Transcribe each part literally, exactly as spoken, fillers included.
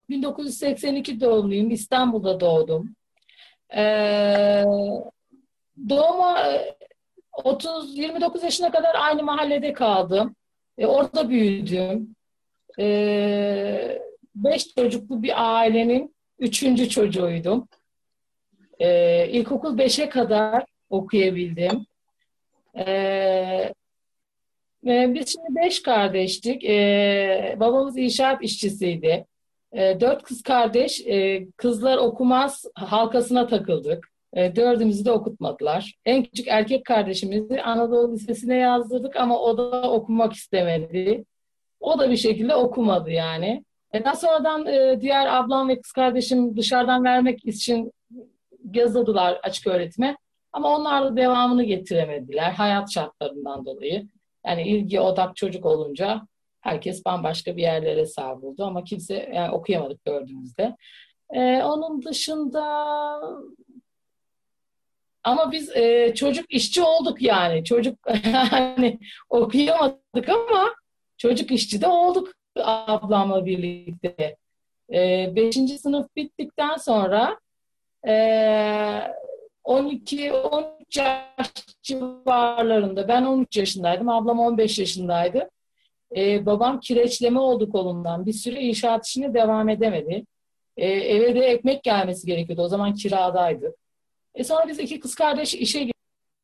bin dokuz yüz seksen iki doğumluyum. İstanbul'da doğdum. Ee, doğuma e, otuz yirmi dokuz yaşına kadar aynı mahallede kaldım. E, orada büyüdüm. E, beş çocuklu bir ailenin üçüncü çocuğuydum. E, ilkokul beşe kadar okuyabildim. E, e, biz şimdi beş kardeştik. E, babamız inşaat işçisiydi. E, dört kız kardeş, e, kızlar okumaz halkasına takıldık. E, dördümüzü de okutmadılar. En küçük erkek kardeşimizi Anadolu Lisesi'ne yazdırdık ama o da okumak istemedi. O da bir şekilde okumadı yani. E, daha sonradan e, diğer ablam ve kız kardeşim dışarıdan vermek için yazıldılar açık öğretime. Ama onlar da devamını getiremediler hayat şartlarından dolayı. Yani ilgi odak çocuk olunca herkes bambaşka bir yerlere savruldu ama kimse yani okuyamadık gördüğümüzde. E, onun dışında ama biz e, çocuk işçi olduk yani. Çocuk hani okuyamadık ama çocuk işçi de olduk ablamla birlikte. E, beşinci sınıf bittikten sonra e, on iki on üç yaş civarlarında ben on üç yaşındaydım. Ablam on beş yaşındaydı. E, babam kireçleme oldu kolundan. Bir süre inşaat işine devam edemedi. E, eve de ekmek gelmesi gerekiyordu. O zaman kiradaydı. E sonra biz iki kız kardeş işe gittik.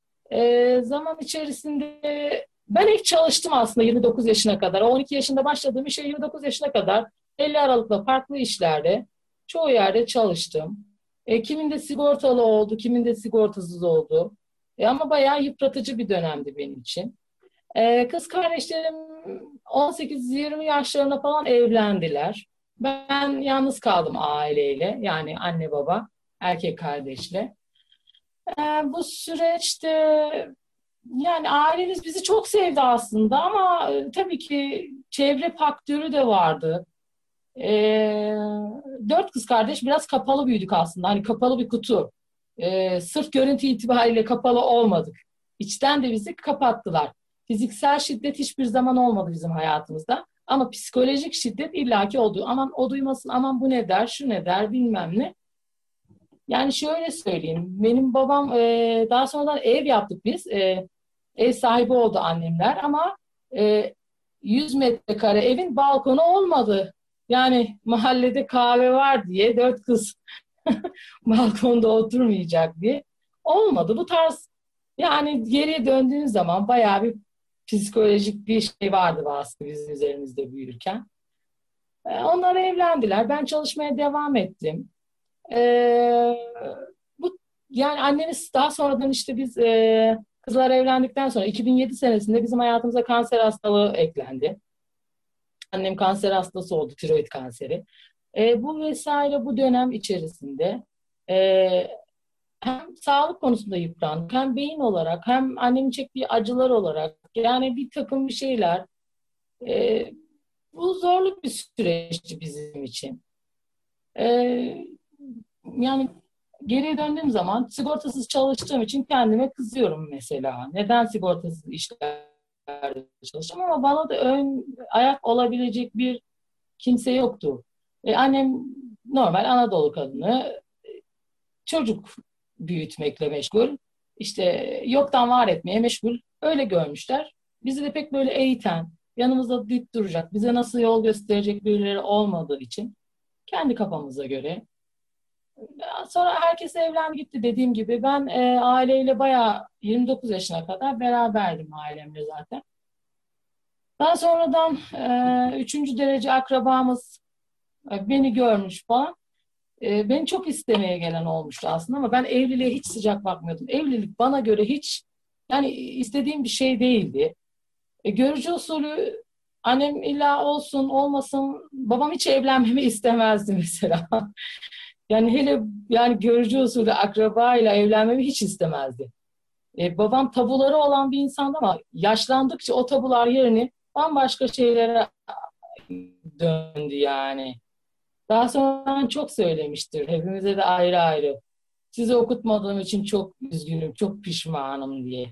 E, zaman içerisinde ben hep çalıştım aslında yirmi dokuz yaşına kadar. on iki yaşında başladığım işe yirmi dokuz yaşına kadar elli Aralık'ta farklı işlerde çoğu yerde çalıştım. E, kiminde sigortalı oldu, kiminde sigortasız oldu. E, ama bayağı yıpratıcı bir dönemdi benim için. E, kız kardeşlerim on sekiz yirmi yaşlarına falan evlendiler. Ben yalnız kaldım aileyle. Yani anne baba, erkek kardeşle. E, bu süreçte yani ailemiz bizi çok sevdi aslında ama e, tabii ki çevre faktörü de vardı. E, dört kız kardeş biraz kapalı büyüdük aslında. Hani kapalı bir kutu. E, sırf görüntü itibariyle kapalı olmadık. İçten de bizi kapattılar. Fiziksel şiddet hiçbir zaman olmadı bizim hayatımızda. Ama psikolojik şiddet illaki oldu. Aman o duymasın, aman bu ne der, şu ne der bilmem ne. Yani şöyle söyleyeyim. Benim babam e, daha sonradan ev yaptık biz. E, ev sahibi oldu annemler ama e, yüz metrekare evin balkonu olmadı. Yani mahallede kahve var diye dört kız balkonda oturmayacak diye olmadı. Bu tarz yani geriye döndüğünüz zaman bayağı bir psikolojik bir şey vardı baskı bizim üzerimizde büyürken. E, onlar evlendiler. Ben çalışmaya devam ettim. Ee, bu yani annemiz daha sonradan işte biz e, kızlar evlendikten sonra iki bin yedi senesinde bizim hayatımıza kanser hastalığı eklendi. Annem kanser hastası oldu, tiroid kanseri. E, bu vesaire bu dönem içerisinde e, hem sağlık konusunda yıprandık, hem beyin olarak, hem annemin çektiği acılar olarak yani bir takım bir şeyler. E, bu zorlu bir süreçti bizim için. E, yani geriye döndüğüm zaman sigortasız çalıştığım için kendime kızıyorum mesela. Neden sigortasız işlerde çalıştım ama bana da ön ayak olabilecek bir kimse yoktu. E, annem normal Anadolu kadını çocuk büyütmekle meşgul. İşte yoktan var etmeye meşgul. Öyle görmüşler. Bizi de pek böyle eğiten, yanımızda dik duracak, bize nasıl yol gösterecek birileri olmadığı için kendi kafamıza göre sonra herkes evlendi gitti dediğim gibi. Ben e, aileyle bayağı yirmi dokuz yaşına kadar beraberdim ailemle zaten. Daha sonradan e, üçüncü derece akrabamız e, beni görmüş falan. E, beni çok istemeye gelen olmuştu aslında ama ben evliliğe hiç sıcak bakmıyordum. Evlilik bana göre hiç yani istediğim bir şey değildi. E, görücü usulü annem illa olsun olmasın babam hiç evlenmemi istemezdi mesela. Yani hele yani görücü usulü akrabayla evlenmemi hiç istemezdi. E, babam tabuları olan bir insandı ama yaşlandıkça o tabular yerini bambaşka şeylere döndü yani. Daha sonra çok söylemiştir. Hepimize de ayrı ayrı. Sizi okutmadığım için çok üzgünüm, çok pişmanım diye.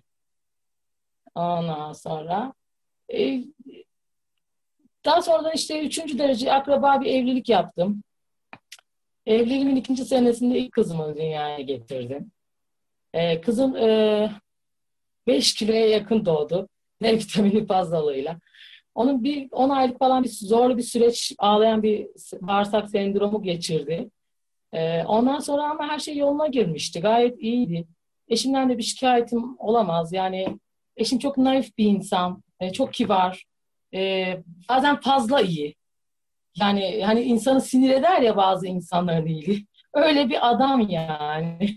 Ondan sonra e, daha sonradan işte üçüncü derece akraba bir evlilik yaptım. Evliliğimin ikinci senesinde ilk kızımı dünyaya getirdim. Ee, kızım e, beş kiloya yakın doğdu. D vitamini fazlalığıyla. Onun bir on aylık falan bir zorlu bir süreç, ağlayan bir bağırsak sendromu geçirdi. Ee, ondan sonra ama her şey yoluna girmişti. Gayet iyiydi. Eşimden de bir şikayetim olamaz. Yani eşim çok naif bir insan, e, çok kibar, e, bazen fazla iyi. Yani hani insanı sinir eder ya bazı insanların iyiliği. Öyle bir adam yani.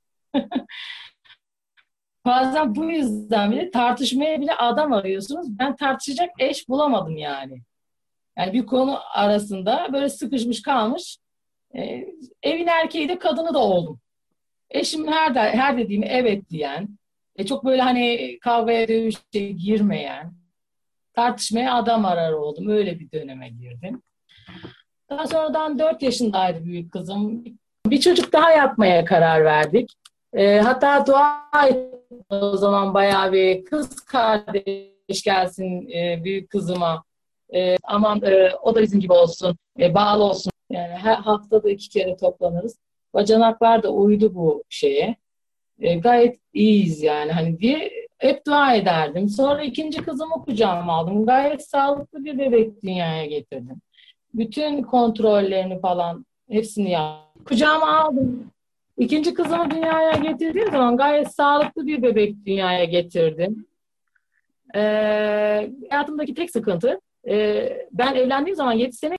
Bazen bu yüzden bile tartışmaya bile adam arıyorsunuz. Ben tartışacak eş bulamadım yani. Yani bir konu arasında böyle sıkışmış kalmış. E, evin erkeği de kadını da oldum. Eşim her, de, her dediğimi evet diyen, e, çok böyle hani kavgaya dövüşe girmeyen, tartışmaya adam arar oldum. Öyle bir döneme girdim. Daha sonradan dört yaşındaydı büyük kızım. Bir çocuk daha yapmaya karar verdik. E, hatta dua ettim o zaman bayağı bir kız kardeş gelsin e, büyük kızıma. E, aman e, o da bizim gibi olsun, e, bağlı olsun. Yani her haftada iki kere toplanırız. Bacanaklar da uydu bu şeye. E, gayet iyiyiz yani hani diye hep dua ederdim. Sonra ikinci kızımı kucağıma aldım. Gayet sağlıklı bir bebek dünyaya getirdim. Bütün kontrollerini falan hepsini yaptım. Kucağıma aldım. İkinci kızımı dünyaya getirdiğim zaman gayet sağlıklı bir bebek dünyaya getirdim. E, hayatımdaki tek sıkıntı e, ben evlendiğim zaman yedi sene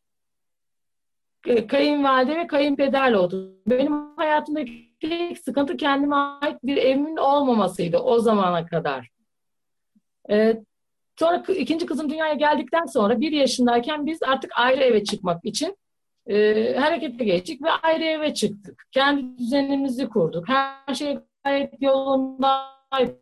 e, kayınvalide ve kayınpederle oldu. Benim hayatımdaki tek sıkıntı kendime ait bir evimin olmamasıydı o zamana kadar. Ee, sonra ikinci kızım dünyaya geldikten sonra bir yaşındayken biz artık ayrı eve çıkmak için e, harekete geçtik ve ayrı eve çıktık. Kendi düzenimizi kurduk. Her şey gayet yolundaydı.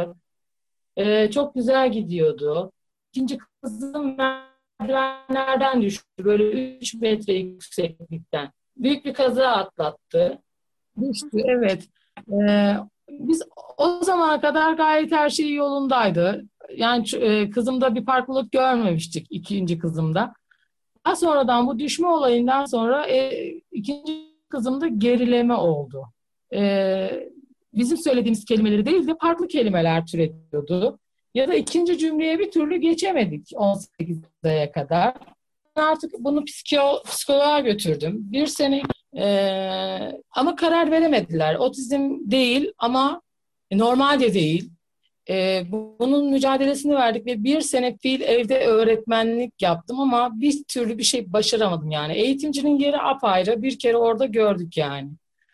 Ee, çok güzel gidiyordu. İkinci kızım merdivenlerden düştü. Böyle üç metre yükseklikten. Büyük bir kaza atlattı. Düştü, evet. Ee, biz o zamana kadar gayet her şey yolundaydı. Yani e, kızımda bir farklılık görmemiştik ikinci kızımda. Daha sonradan bu düşme olayından sonra e, ikinci kızımda gerileme oldu. E, bizim söylediğimiz kelimeleri değil de farklı kelimeler türetiyordu. Ya da ikinci cümleye bir türlü geçemedik on sekiz aya kadar. Ben artık bunu psikolo psikoloğa götürdüm. Bir sene e, ama karar veremediler. Otizm değil ama normal de değil. E, bunun mücadelesini verdik ve bir sene fiil evde öğretmenlik yaptım ama bir türlü bir şey başaramadım yani. Eğitimcinin yeri apayrı. Bir kere orada gördük yani.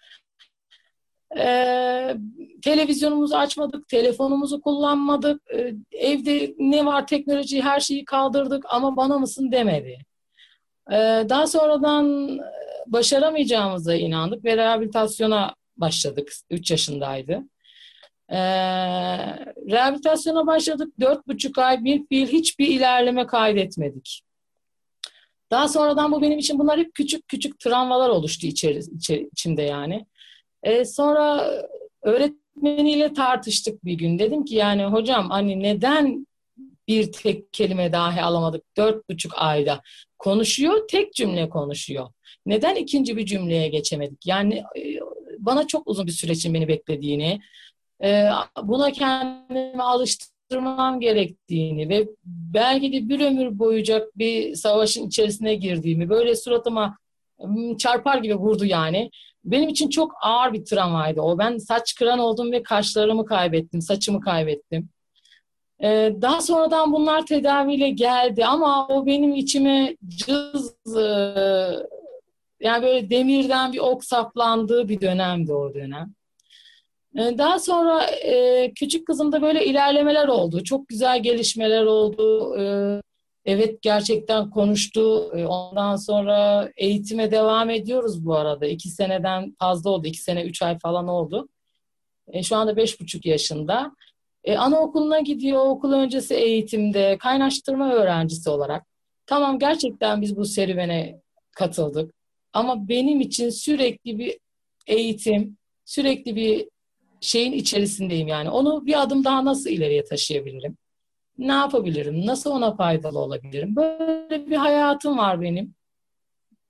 E, televizyonumuzu açmadık, telefonumuzu kullanmadık. E, evde ne var teknoloji her şeyi kaldırdık ama bana mısın demedi. E, daha sonradan başaramayacağımıza inandık ve rehabilitasyona başladık. Üç yaşındaydı. Ee, rehabilitasyona başladık. Dört buçuk ay bir fiil hiçbir ilerleme kaydetmedik. Daha sonradan bu benim için bunlar hep küçük küçük travmalar oluştu içeri, içeri, içimde yani. Ee, sonra öğretmeniyle tartıştık bir gün. Dedim ki yani hocam hani neden bir tek kelime dahi alamadık dört buçuk ayda? Konuşuyor, tek cümle konuşuyor. Neden ikinci bir cümleye geçemedik? Yani e, bana çok uzun bir süreçin beni beklediğini, Ee, buna kendimi alıştırmam gerektiğini ve belki de bir ömür boyunca bir savaşın içerisine girdiğimi böyle suratıma çarpar gibi vurdu yani. Benim için çok ağır bir travmaydı o. Ben saç kıran oldum ve kaşlarımı kaybettim, saçımı kaybettim. Ee, daha sonradan bunlar tedaviyle geldi ama o benim içime cız, e, yani böyle demirden bir ok saplandığı bir dönemdi o dönem. Daha sonra e, küçük kızımda böyle ilerlemeler oldu. Çok güzel gelişmeler oldu. E, evet gerçekten konuştu. E, ondan sonra eğitime devam ediyoruz bu arada. İki seneden fazla oldu. İki sene, üç ay falan oldu. E, şu anda beş buçuk yaşında. E, anaokuluna gidiyor. Okul öncesi eğitimde kaynaştırma öğrencisi olarak. Tamam gerçekten biz bu serüvene katıldık. Ama benim için sürekli bir eğitim, sürekli bir şeyin içerisindeyim yani. Onu bir adım daha nasıl ileriye taşıyabilirim? Ne yapabilirim? Nasıl ona faydalı olabilirim? Böyle bir hayatım var benim.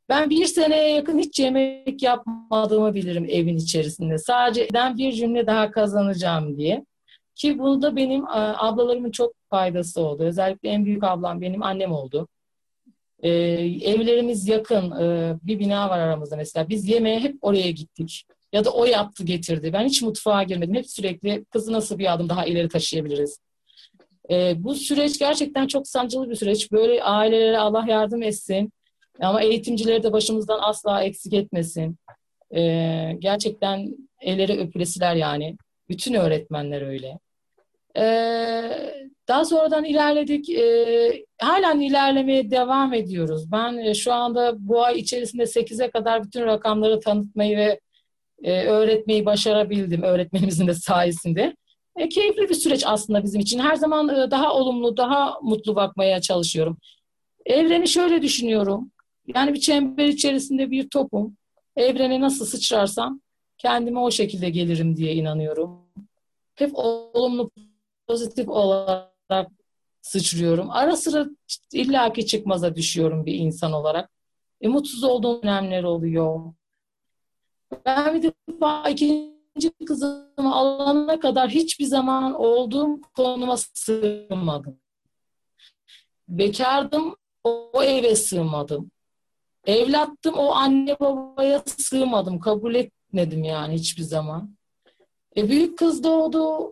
Ben bir seneye yakın hiç yemek yapmadığımı bilirim evin içerisinde. Sadece evden bir cümle daha kazanacağım diye. Ki bunda benim e, ablalarımın çok faydası oldu. Özellikle en büyük ablam benim annem oldu. E, evlerimiz yakın. E, bir bina var aramızda mesela. Biz yemeğe hep oraya gittik. Ya da o yaptı getirdi. Ben hiç mutfağa girmedim. Hep sürekli kızı nasıl bir adım daha ileri taşıyabiliriz? E, bu süreç gerçekten çok sancılı bir süreç. Böyle ailelere Allah yardım etsin. Ama eğitimcileri de başımızdan asla eksik etmesin. E, gerçekten elleri öpülesiler yani. Bütün öğretmenler öyle. E, daha sonradan ilerledik. E, halen ilerlemeye devam ediyoruz. Ben e, şu anda bu ay içerisinde sekize kadar bütün rakamları tanıtmayı ve e, öğretmeyi başarabildim. Öğretmenimizin de sayesinde. E, keyifli bir süreç aslında bizim için. Her zaman e, daha olumlu, daha mutlu bakmaya çalışıyorum. Evreni şöyle düşünüyorum. Yani bir çember içerisinde bir topum. Evrene nasıl sıçrarsam kendime o şekilde gelirim diye inanıyorum. Hep olumlu, pozitif olarak sıçrıyorum. Ara sıra illaki çıkmaza düşüyorum bir insan olarak. E, mutsuz olduğum dönemler oluyor. Ben bir defa ikinci kızımı alana kadar hiçbir zaman olduğum konuma sığmadım. Bekardım, o, o eve sığmadım. Evlattım, o anne babaya sığmadım. Kabul etmedim yani hiçbir zaman. E, büyük kız doğdu.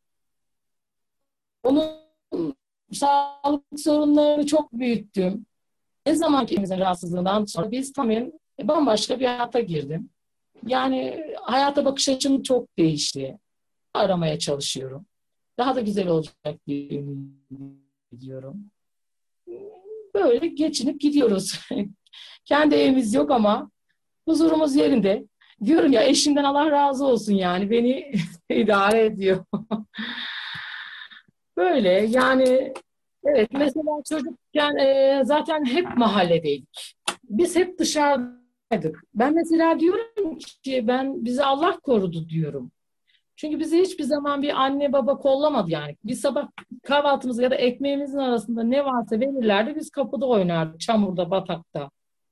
Onun sağlık sorunlarını çok büyüttüm. Ne zaman ki elimizin rahatsızlığından sonra biz tamamen bambaşka bir hayata girdim. Yani hayata bakış açım çok değişti. Aramaya çalışıyorum. Daha da güzel olacak diye ümit ediyorum. Böyle geçinip gidiyoruz. Kendi evimiz yok ama huzurumuz yerinde. Diyorum ya eşimden Allah razı olsun yani beni idare ediyor. Böyle yani evet mesela çocukken e, zaten hep mahalledeydik. Biz hep dışarıdaydık. Ben mesela diyorum ki ben bizi Allah korudu diyorum. Çünkü bizi hiçbir zaman bir anne baba kollamadı yani. Biz sabah kahvaltımızı ya da ekmeğimizin arasında ne varsa verirlerdi. Biz kapıda oynardık, çamurda, batakta.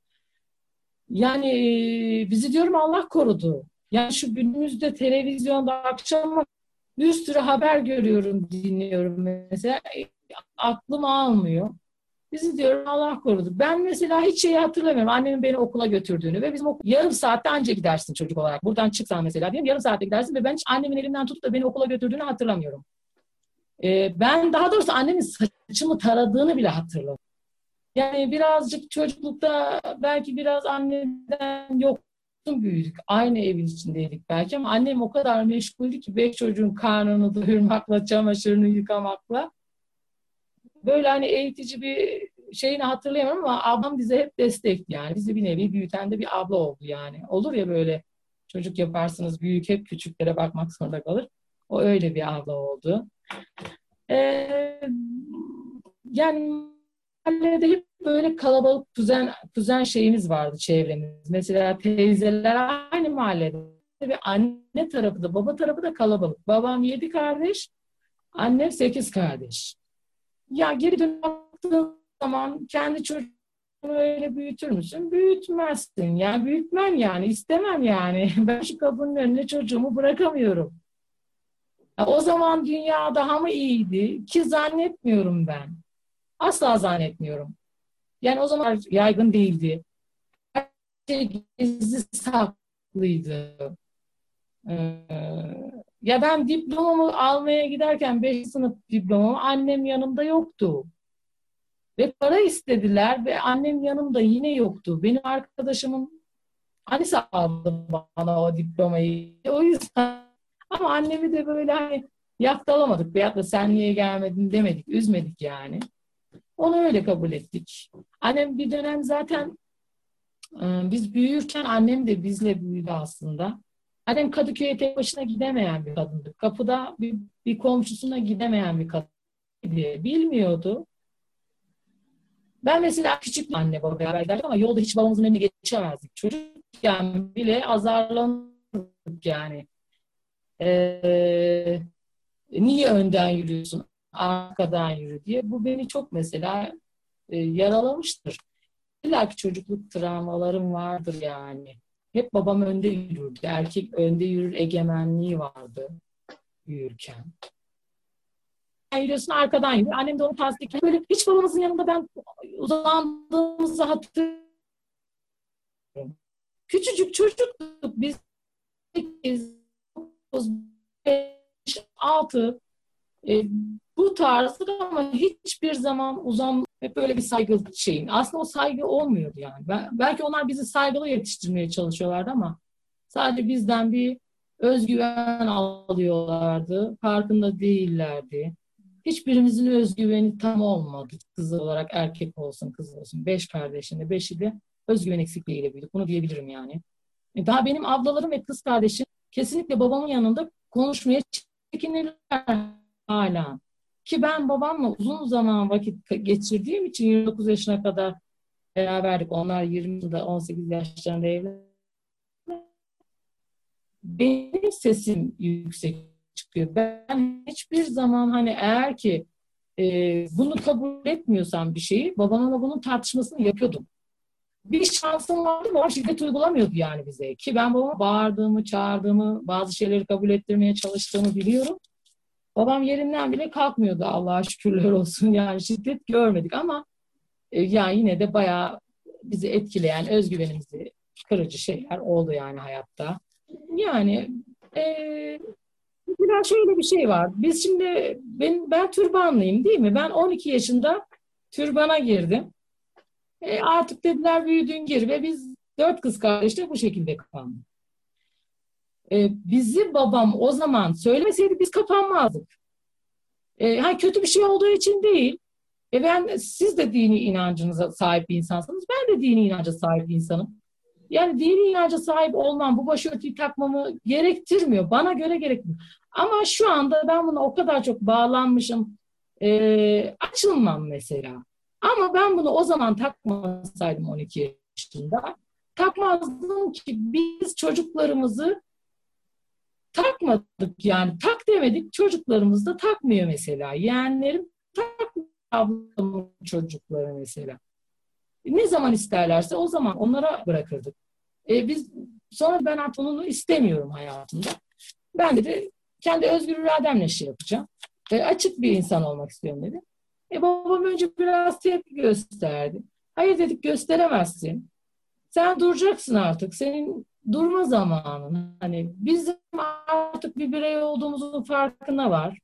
Yani e, bizi diyorum Allah korudu. Yani şu günümüzde televizyonda akşam bir sürü haber görüyorum, dinliyorum mesela. E, aklım almıyor. Bizi diyorum Allah korudu. Ben mesela hiç şeyi hatırlamıyorum. Annemin beni okula götürdüğünü ve bizim okul, yarım saatte anca gidersin çocuk olarak. Buradan çıksan mesela diyelim yarım saatte gidersin ve ben hiç annemin elinden tutup da beni okula götürdüğünü hatırlamıyorum. Ee, ben daha doğrusu annemin saçımı taradığını bile hatırlamıyorum. Yani birazcık çocuklukta belki biraz anneden yoksun büyüdük. Aynı evin içindeydik belki ama annem o kadar meşguldü ki beş çocuğun karnını doyurmakla, çamaşırını yıkamakla. Böyle hani eğitici bir şeyini hatırlayamam ama ablam bize hep destekti yani. Bizi bir nevi büyüten de bir abla oldu yani. Olur ya böyle çocuk yaparsınız büyük hep küçüklere bakmak zorunda kalır. O öyle bir abla oldu. Ee, yani mahallede hep böyle kalabalık kuzen, kuzen şeyimiz vardı çevremiz. Mesela teyzeler aynı mahallede. Ve anne tarafı da baba tarafı da kalabalık. Babam yedi kardeş, annem sekiz kardeş. Ya geri dönüp baktığın zaman kendi çocuğunu öyle büyütür müsün? Büyütmezsin. Yani büyütmem yani. istemem yani. Ben şu kapının önüne çocuğumu bırakamıyorum. Ya o zaman dünya daha mı iyiydi? Ki zannetmiyorum ben. Asla zannetmiyorum. Yani o zaman yaygın değildi. Her şey gizli saklıydı. Ee, ya ben diplomamı almaya giderken beşinci sınıf diplomamı annem yanımda yoktu. Ve para istediler ve annem yanımda yine yoktu. Benim arkadaşımın annesi aldı bana o diplomayı. O yüzden ama annemi de böyle hani yaftalamadık veyahut da sen niye gelmedin demedik, üzmedik yani. Onu öyle kabul ettik. Annem bir dönem zaten e, biz büyürken annem de bizle büyüdü aslında. Annem Kadıköy'e tek başına gidemeyen bir kadındı. Kapıda bir, bir komşusuna gidemeyen bir kadın diye bilmiyordu. Ben mesela küçük anne baba beraber giderdik ama yolda hiç babamızın önüne geçemezdik. Çocukken bile azarlanırdık yani. Ee, niye önden yürüyorsun, arkadan yürü diye. Bu beni çok mesela e, yaralamıştır. İlla ki çocukluk travmalarım vardır yani. Hep babam önde yürürdü. Erkek önde yürür egemenliği vardı yürürken. Sen yürüyorsun arkadan yürü. Annem de onu tasdik. Böyle hiç babamızın yanında ben uzandığımızı hatırlıyorum. Küçücük çocuktuk biz. sekiz, dokuz, beş, altı e, bu tarzı ama hiçbir zaman uzan hep böyle bir saygı şeyin. Aslında o saygı olmuyordu yani. Ben, belki onlar bizi saygılı yetiştirmeye çalışıyorlardı ama sadece bizden bir özgüven alıyorlardı. Farkında değillerdi. Hiçbirimizin özgüveni tam olmadı. Kız olarak erkek olsun, kız olsun. Beş kardeşin de beşi de özgüven eksikliğiyle büyüdük. Bunu diyebilirim yani. E, Daha benim ablalarım ve kız kardeşim kesinlikle babamın yanında konuşmaya çekinirler hala. Ki ben babamla uzun zaman vakit geçirdiğim için yirmi dokuz yaşına kadar beraberdik. Onlar yirmi yılda on sekiz yaşlarında evlendiler. Benim sesim yüksek çıkıyor. Ben hiçbir zaman hani eğer ki e, bunu kabul etmiyorsam bir şeyi babamla bunun tartışmasını yapıyordum. Bir şansım vardı ama şiddet uygulamıyordu yani bize. Ki ben babama bağırdığımı, çağırdığımı, bazı şeyleri kabul ettirmeye çalıştığımı biliyorum. Babam yerinden bile kalkmıyordu Allah'a şükürler olsun. Yani şiddet görmedik ama e, yani yine de bayağı bizi etkileyen, özgüvenimizi kırıcı şeyler oldu yani hayatta. Yani e, biraz şöyle bir şey var. Biz şimdi, ben, ben türbanlıyım değil mi? Ben on iki yaşında türbana girdim. E, artık dediler büyüdün gir ve biz dört kız kardeş de bu şekilde kapandık. E, bizi babam o zaman söylemeseydi biz kapanmazdık. E, ha, kötü bir şey olduğu için değil. E ben, siz de dini inancınıza sahip bir insansınız. Ben de dini inanca sahip bir insanım. Yani dini inanca sahip olmam, bu başörtüyü takmamı gerektirmiyor. Bana göre gerekmiyor. Ama şu anda ben buna o kadar çok bağlanmışım. E, açılmam mesela. Ama ben bunu o zaman takmasaydım on iki yaşında. Takmazdım ki biz çocuklarımızı takmadık yani. Tak demedik, çocuklarımız da takmıyor mesela. Yeğenlerim takmıyor, ablamın çocukları mesela. Ne zaman isterlerse o zaman onlara bırakırdık. E biz sonra ben artık onu istemiyorum hayatımda. Ben de kendi özgür irademle şey yapacağım. E, açık bir insan olmak istiyorum dedi. E babam önce biraz tepki gösterdi. Hayır dedik, gösteremezsin. Sen duracaksın artık. Senin durma zamanın. Hani bizim artık bir birey olduğumuzun farkına var.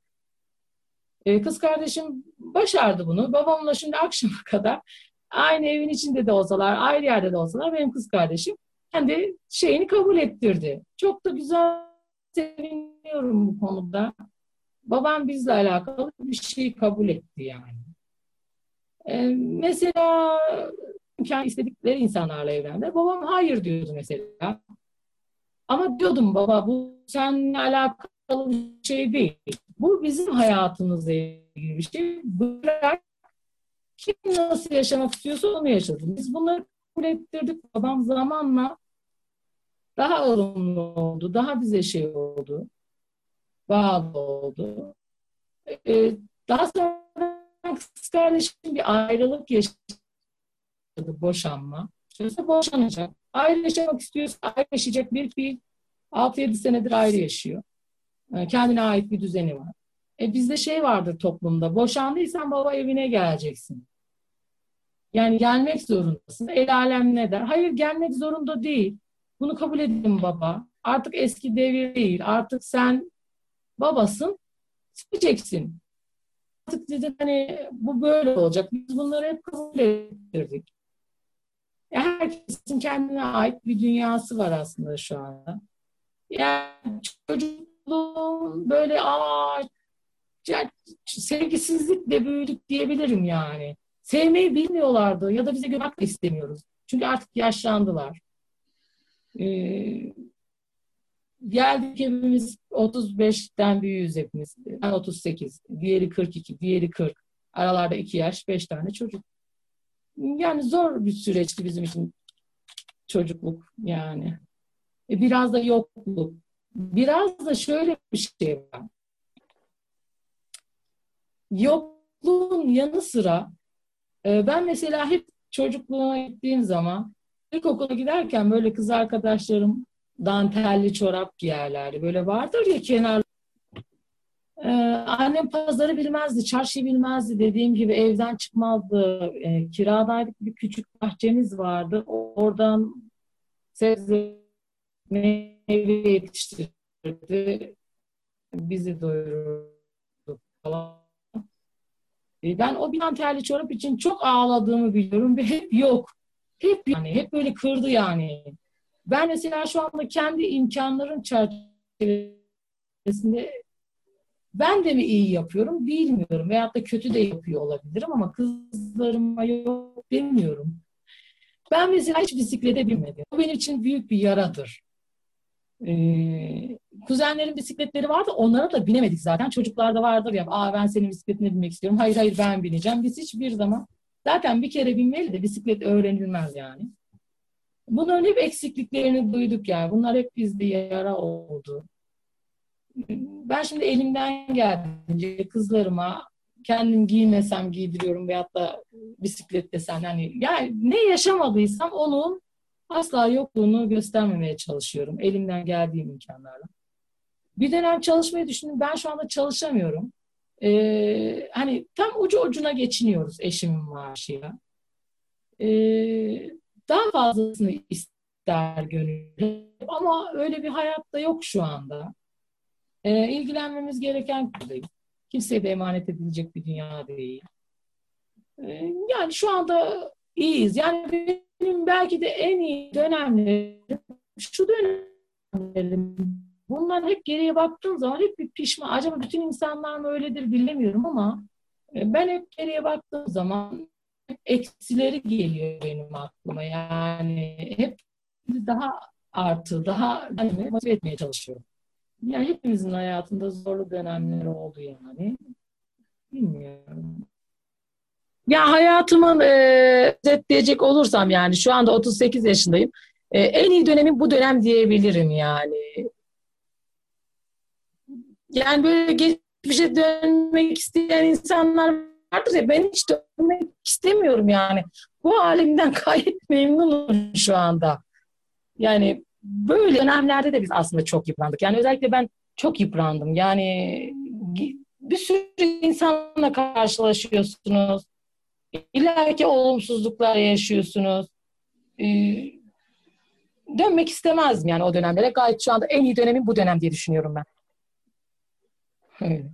E, kız kardeşim başardı bunu. Babamla şimdi akşama kadar aynı evin içinde de olsalar, ayrı yerde de olsalar benim kız kardeşim kendi şeyini kabul ettirdi. Çok da güzel, seviniyorum bu konuda. Babam bizle alakalı bir şey kabul etti yani. E, mesela kendi istedikleri insanlarla evlendi. Babam hayır diyordu mesela. Ama diyordum baba, bu seninle alakalı bir şey değil. Bu bizim hayatımızla ilgili bir şey. Bırak, kim nasıl yaşamak istiyorsa onu yaşasın. Biz bunları kabul ettirdik. Babam zamanla daha ılımlı oldu. Daha bize şey oldu. Bağlı oldu. Ee, daha sonra kız kardeşim bir ayrılık yaşadı. Boşanma. İşte boşanacak. Ayrı yaşamak istiyorsa ayrı yaşayacak. Bir fiil altı yedi senedir ayrı yaşıyor. Kendine ait bir düzeni var. E bizde şey vardır toplumda. Boşandıysan baba evine geleceksin. Yani gelmek zorundasın. El alem ne der? Hayır, gelmek zorunda değil. Bunu kabul edin baba. Artık eski devir değil. Artık sen babasın. Seçeceksin. Artık dedim hani bu böyle olacak. Biz bunları hep kabul ettirdik. Herkesin kendine ait bir dünyası var aslında şu anda. Yani çocukluğum böyle aa, yani sevgisizlikle büyüdük diyebilirim yani. Sevmeyi bilmiyorlardı ya da bize görmek de istemiyoruz. Çünkü artık yaşlandılar. Ee, geldik hepimiz otuz beşten büyüğüz hepimiz. Ben otuz sekiz, diğeri kırk iki, diğeri kırk. Aralarda iki yaş, beş tane çocuk. Yani zor bir süreçti bizim için çocukluk yani. E, biraz da yokluk. Biraz da şöyle bir şey var. Yokluğun yanı sıra e, ben mesela hep çocukluğuma gittiğim zaman ilkokula giderken böyle kız arkadaşlarım dantelli çorap giyerlerdi. Böyle vardır ya kenar. Ee, annem pazarı bilmezdi, çarşıyı bilmezdi. Dediğim gibi evden çıkmazdı. Ee, kiradaydık, bir küçük bahçemiz vardı. Oradan sebze, meyve yetiştirirdi. Bizi doyururdu falan. Ee, ben o bir dantelli çorap için çok ağladığımı biliyorum ve hep yok. Hep yani, hep böyle kırdı yani. Ben mesela şu anda kendi imkanlarım çerçevesinde ben de mi iyi yapıyorum bilmiyorum. Veyahut da kötü de yapıyor olabilirim ama kızlarıma yok demiyorum. Ben mesela hiç bisiklete binmedim. O benim için büyük bir yaradır. Ee, kuzenlerin bisikletleri vardı. Onlara da binemedik zaten. Çocuklarda vardır ya. Aa, ben senin bisikletine binmek istiyorum. Hayır hayır ben bineceğim. Biz hiçbir zaman zaten bir kere binmeli de bisiklet öğrenilmez yani. Bunların hep eksikliklerini duyduk yani. Bunlar hep bizde yara oldu. Ben şimdi elimden geldiğince kızlarıma kendim giymesem giydiriyorum veyahut da bisiklet desen hani yani ne yaşamadıysam onun asla yokluğunu göstermemeye çalışıyorum elimden geldiğim imkanlarla. Bir dönem çalışmayı düşündüm. Ben şu anda çalışamıyorum. Ee, hani tam ucu ucuna geçiniyoruz eşimin maaşıyla. Ee, daha fazlasını ister gönül. Ama öyle bir hayat da yok şu anda. Ee, ilgilenmemiz gereken değil. Kimseye de emanet edilecek bir dünya değil. Ee, yani şu anda iyiyiz. Yani benim belki de en iyi dönemlerim şu dönemlerim. Bunlar hep geriye baktığım zaman hep bir pişman. Acaba bütün insanlar mı öyledir bilemiyorum ama e, ben hep geriye baktığım zaman hep eksileri geliyor benim aklıma. Yani hep daha artı, daha kendimi motive etmeye çalışıyorum. Yani hepimizin hayatında zorlu dönemler oldu yani. Bilmiyorum. Ya hayatımın e, özetleyecek olursam yani şu anda otuz sekiz yaşındayım. E, en iyi dönemim bu dönem diyebilirim yani. Yani böyle geçmişe dönmek isteyen insanlar vardır ya ben hiç dönmek istemiyorum yani. Bu halimden gayet memnunum şu anda. Yani böyle dönemlerde de biz aslında çok yıprandık. Yani özellikle ben çok yıprandım. Yani bir sürü insanla karşılaşıyorsunuz. İlla ki olumsuzluklar yaşıyorsunuz. Ee, dönmek istemezdim yani o dönemlere. Gayet şu anda en iyi dönemim bu dönem diye düşünüyorum ben. Öyle.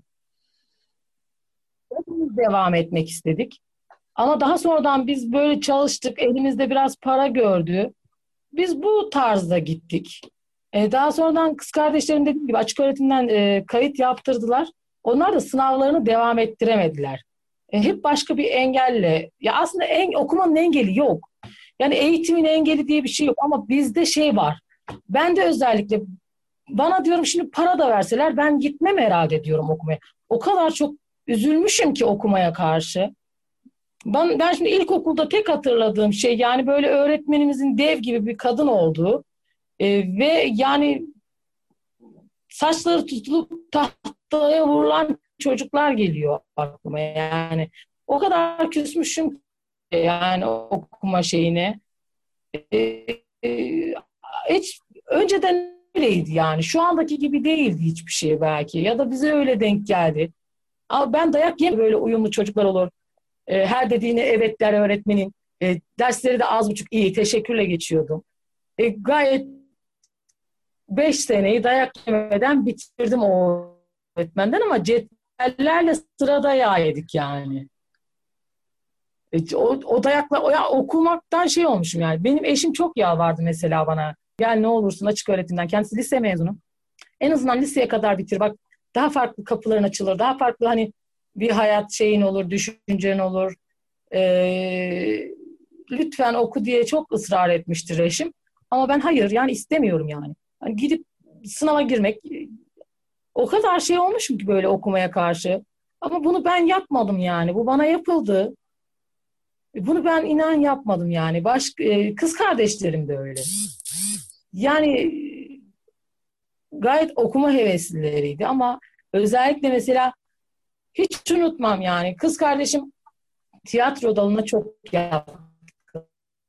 Hepimiz devam etmek istedik. Ama daha sonradan biz böyle çalıştık, elimizde biraz para gördü. Biz bu tarzda gittik. E, daha sonradan kız kardeşlerim dediğim gibi açık öğretimden e, kayıt yaptırdılar. Onlar da sınavlarını devam ettiremediler. E, hep başka bir engelle. Ya aslında en, okumanın engeli yok. Yani eğitimin engeli diye bir şey yok ama bizde şey var. Ben de özellikle bana diyorum şimdi para da verseler ben gitmem herhalde diyorum okumaya. O kadar çok üzülmüşüm ki okumaya karşı. Ben, ben şimdi ilkokulda tek hatırladığım şey yani böyle öğretmenimizin dev gibi bir kadın olduğu e, ve yani saçları tutulup tahtaya vurulan çocuklar geliyor aklıma yani. O kadar küsmüşüm ki yani okuma şeyine. E, e, hiç önceden öyleydi yani. Şu andaki gibi değildi hiçbir şey belki. Ya da bize öyle denk geldi. Ama ben dayak yem böyle uyumlu çocuklar olur. E, her dediğine evet der öğretmenin. E, dersleri de az buçuk iyi, teşekkürle geçiyordum. E, gayet beş seneyi dayak yemeden bitirdim o öğretmenden ama cetvellerle sıra dayağı yedik yani. E, o, o dayakla o, ya, okumaktan şey olmuşum yani. Benim eşim çok yalvardı mesela bana. Gel ne olursun açık öğretimden. Kendisi lise mezunu. En azından liseye kadar bitir. Bak daha farklı kapıların açılır. Daha farklı hani bir hayat şeyin olur, düşüncen olur. Ee, lütfen oku diye çok ısrar etmiştir eşim. Ama ben hayır yani istemiyorum yani. Hani gidip sınava girmek o kadar şey olmuşum ki böyle okumaya karşı. Ama bunu ben yapmadım yani. Bu bana yapıldı. Bunu ben inan yapmadım yani. Baş, e, kız kardeşlerim de öyle. Yani gayet okuma heveslileriydi ama özellikle mesela hiç unutmam yani. Kız kardeşim tiyatro dalına çok yatkın.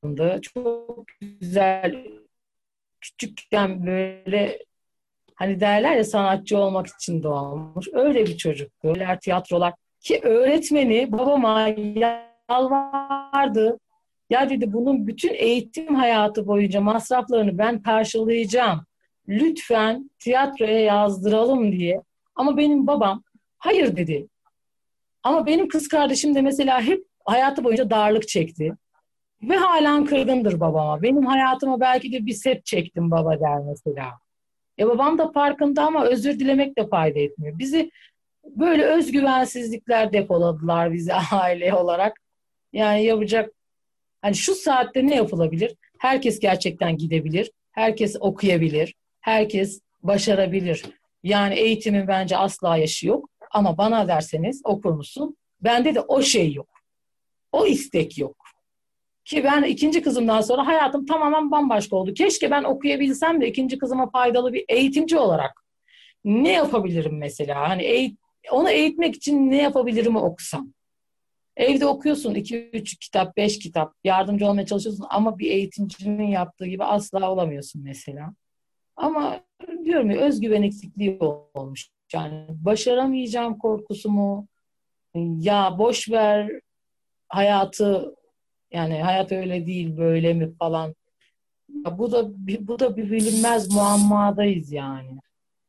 Çok güzel, küçükken böyle hani derler ya sanatçı olmak için doğmuş. Öyle bir çocuktu. Öyle tiyatrolar ki öğretmeni babama yalvardı. Ya dedi bunun bütün eğitim hayatı boyunca masraflarını ben karşılayacağım. Lütfen tiyatroya yazdıralım diye. Ama benim babam hayır dedi. Ama benim kız kardeşim de mesela hep hayatı boyunca darlık çekti. Ve halen kırgındır babama. Benim hayatıma belki de bir set çektim baba der mesela. E babam da farkında ama özür dilemek de fayda etmiyor. Bizi böyle özgüvensizlikler depoladılar bize aile olarak. Yani yapacak, hani şu saatte ne yapılabilir? Herkes gerçekten gidebilir. Herkes okuyabilir. Herkes başarabilir. Yani eğitimin bence asla yaşı yok. Ama bana derseniz okur musun? Bende de o şey yok. O istek yok. Ki ben ikinci kızımdan sonra hayatım tamamen bambaşka oldu. Keşke ben okuyabilsem de ikinci kızıma faydalı bir eğitimci olarak ne yapabilirim mesela? Hani eğit onu eğitmek için ne yapabilirim okusam? Evde okuyorsun iki üç kitap, beş kitap, yardımcı olmaya çalışıyorsun ama bir eğitimcinin yaptığı gibi asla olamıyorsun mesela. Ama diyorum ya özgüven eksikliği olmuş. Yani başaramayacağım korkusu mu? Ya boş ver hayatı, yani hayat öyle değil böyle mi falan. Ya bu da bu da bir bilinmez muammadayız yani.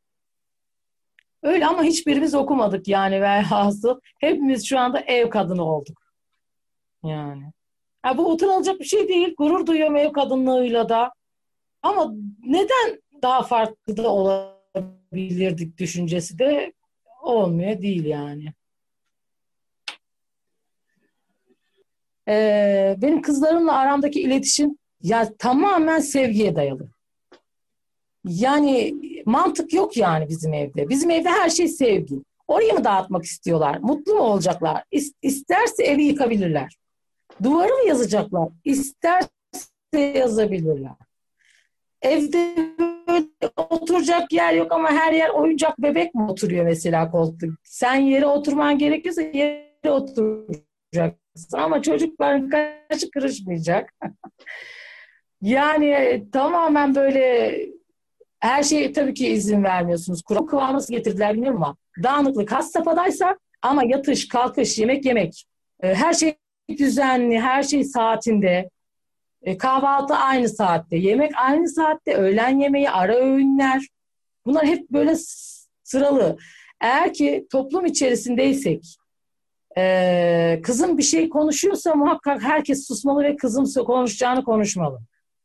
Öyle ama hiçbirimiz okumadık yani velhasıl. Hepimiz şu anda ev kadını olduk yani. Ha, bu utanılacak bir şey değil. Gurur duyuyorum ev kadınlığıyla da. Ama neden daha farklı da olabilirdik düşüncesi de olmuyor değil yani. Ee, benim kızlarımla aramdaki iletişim ya tamamen sevgiye dayalı. Yani mantık yok yani bizim evde. Bizim evde her şey sevgi. Orayı mı dağıtmak istiyorlar? Mutlu mu olacaklar? İs- İsterse evi yıkabilirler. Duvarı mı yazacaklar? İsterse yazabilirler. Evde böyle oturacak yer yok ama her yer oyuncak bebek mi oturuyor mesela koltuk? Sen yere oturman gerekiyorsa yere oturacaksın ama çocukların kaşı kırışmayacak. Yani tamamen böyle her şeye tabii ki izin vermiyorsunuz. Kural kıvamı nasıl getirdiler bilmiyorum ama dağınıklık has safhadaysa ama yatış, kalkış, yemek yemek e, her şey düzenli, her şey saatinde. E, kahvaltı aynı saatte, yemek aynı saatte, öğlen yemeği, ara öğünler. Bunlar hep böyle sıralı. Eğer ki toplum içerisindeysek, e, kızım bir şey konuşuyorsa muhakkak herkes susmalı ve kızım konuşacağını konuşmalı.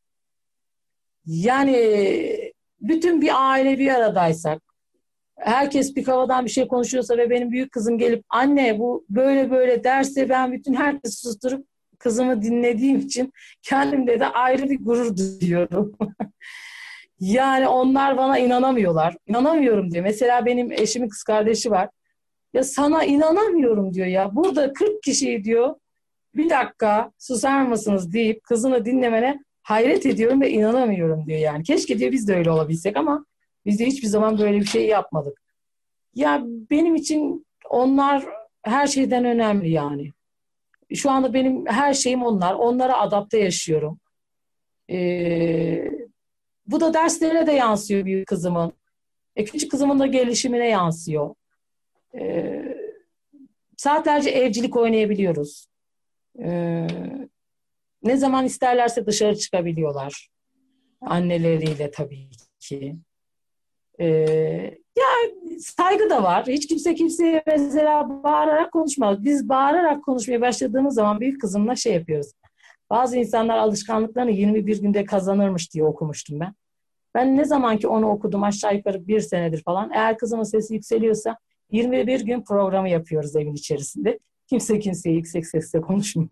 Yani bütün bir aile bir aradaysak, herkes bir havadan bir şey konuşuyorsa ve benim büyük kızım gelip anne bu böyle böyle derse ben bütün herkesi susturup kızımı dinlediğim için kendimde de ayrı bir gurur duyuyorum. Yani onlar bana inanamıyorlar. İnanamıyorum diyor. Mesela benim eşimin kız kardeşi var. Ya sana inanamıyorum diyor ya. Burada kırk kişiyi diyor bir dakika susar mısınız deyip kızını dinlemene hayret ediyorum ve inanamıyorum diyor yani. Keşke diyor biz de öyle olabilsek ama biz de hiçbir zaman böyle bir şey yapmadık. Ya benim için onlar her şeyden önemli yani. Şu anda benim her şeyim onlar. Onlara adapte yaşıyorum. Ee, Bu da derslerine de yansıyor büyük kızımın. E, küçük kızımın da gelişimine yansıyor. Ee, Saatlerce evcilik oynayabiliyoruz. Ee, Ne zaman isterlerse dışarı çıkabiliyorlar. Anneleriyle tabii ki. Ee, Ya saygı da var. Hiç kimse kimseye mesela bağırarak konuşmaz. Biz bağırarak konuşmaya başladığımız zaman büyük kızımla şey yapıyoruz. Bazı insanlar alışkanlıklarını yirmi bir günde kazanırmış diye okumuştum ben. Ben ne zaman ki onu okudum aşağı yukarı bir senedir falan. Eğer kızımın sesi yükseliyorsa yirmi bir gün programı yapıyoruz evin içerisinde. Kimse kimseye yüksek sesle konuşmuyor.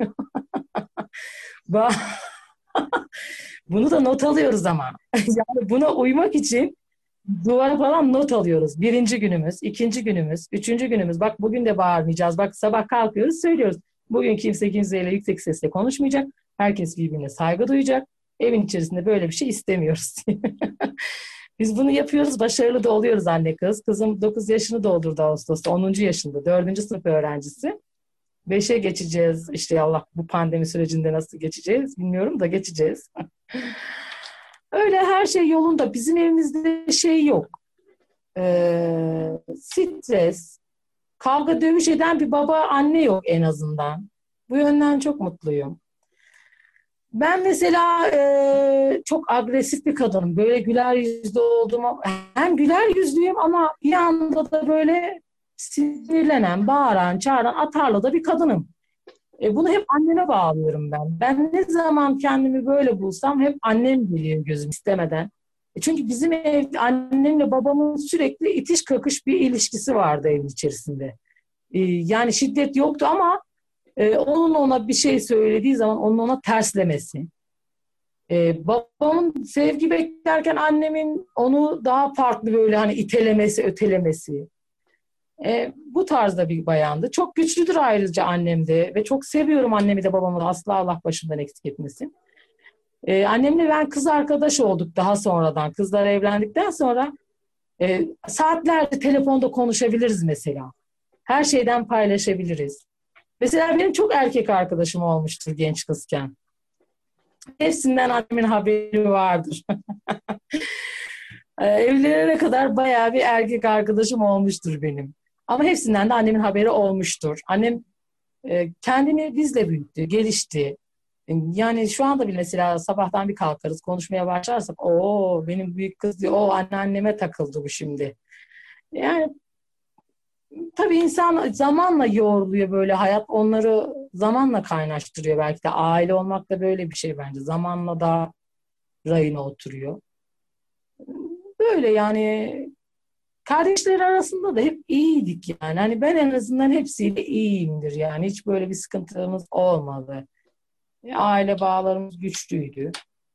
Bunu da not alıyoruz ama. Yani buna uymak için duvara falan not alıyoruz. Birinci günümüz, ikinci günümüz, üçüncü günümüz. Bak bugün de bağırmayacağız. Bak sabah kalkıyoruz söylüyoruz. Bugün kimse kimseyle yüksek sesle konuşmayacak. Herkes birbirine saygı duyacak. Evin içerisinde böyle bir şey istemiyoruz. Biz bunu yapıyoruz. Başarılı da oluyoruz anne kız. Kızım dokuz yaşını doldurdu Ağustos'ta. onuncu yaşında. dördüncü sınıf öğrencisi. Beşe geçeceğiz. İşte Allah, bu pandemi sürecinde nasıl geçeceğiz bilmiyorum da geçeceğiz. Öyle her şey yolunda. Bizim evimizde şey yok. Ee, stres, kavga dövüş eden bir baba anne yok en azından. Bu yönden çok mutluyum. Ben mesela e, çok agresif bir kadınım. Böyle güler yüzlü olduğumu, hem güler yüzlüyüm ama bir anda da böyle sinirlenen, bağıran, çağıran, atarlı da bir kadınım. E, bunu hep anneme bağlıyorum ben. Ben ne zaman kendimi böyle bulsam hep annem geliyor gözüm istemeden. E, çünkü bizim evde annemle babamın sürekli itiş kakış bir ilişkisi vardı evin içerisinde. E, yani şiddet yoktu ama e, onun ona bir şey söylediği zaman onun ona terslemesi. E, babamın sevgi beklerken annemin onu daha farklı böyle hani itelemesi, ötelemesi. E, bu tarzda bir bayandı. Çok güçlüdür ayrıca annem de ve çok seviyorum annemi de babamı da, asla Allah başımdan eksik etmesin. E, annemle ben kız arkadaş olduk daha sonradan. Kızlar evlendikten sonra e, saatlerce telefonda konuşabiliriz mesela. Her şeyden paylaşabiliriz. Mesela benim çok erkek arkadaşım olmuştur genç kızken. Hepsinden annemin haberi vardır. E, evlenene kadar bayağı bir erkek arkadaşım olmuştur benim. Ama hepsinden de annemin haberi olmuştur. Annem e, kendini bizle büyüttü, gelişti. Yani şu anda bile mesela sabahtan bir kalkarız, konuşmaya başlarsak, o benim büyük kız diyor, o anneanneme takıldı bu şimdi. Yani tabii insan zamanla yoğruluyor, böyle hayat onları zamanla kaynaştırıyor belki de. Aile olmak da böyle bir şey bence. Zamanla da rayına oturuyor. Böyle yani kardeşler arasında da hep iyiydik yani. Hani ben en azından hepsiyle iyiyimdir yani. Hiç böyle bir sıkıntımız olmadı. Aile bağlarımız güçlüydü.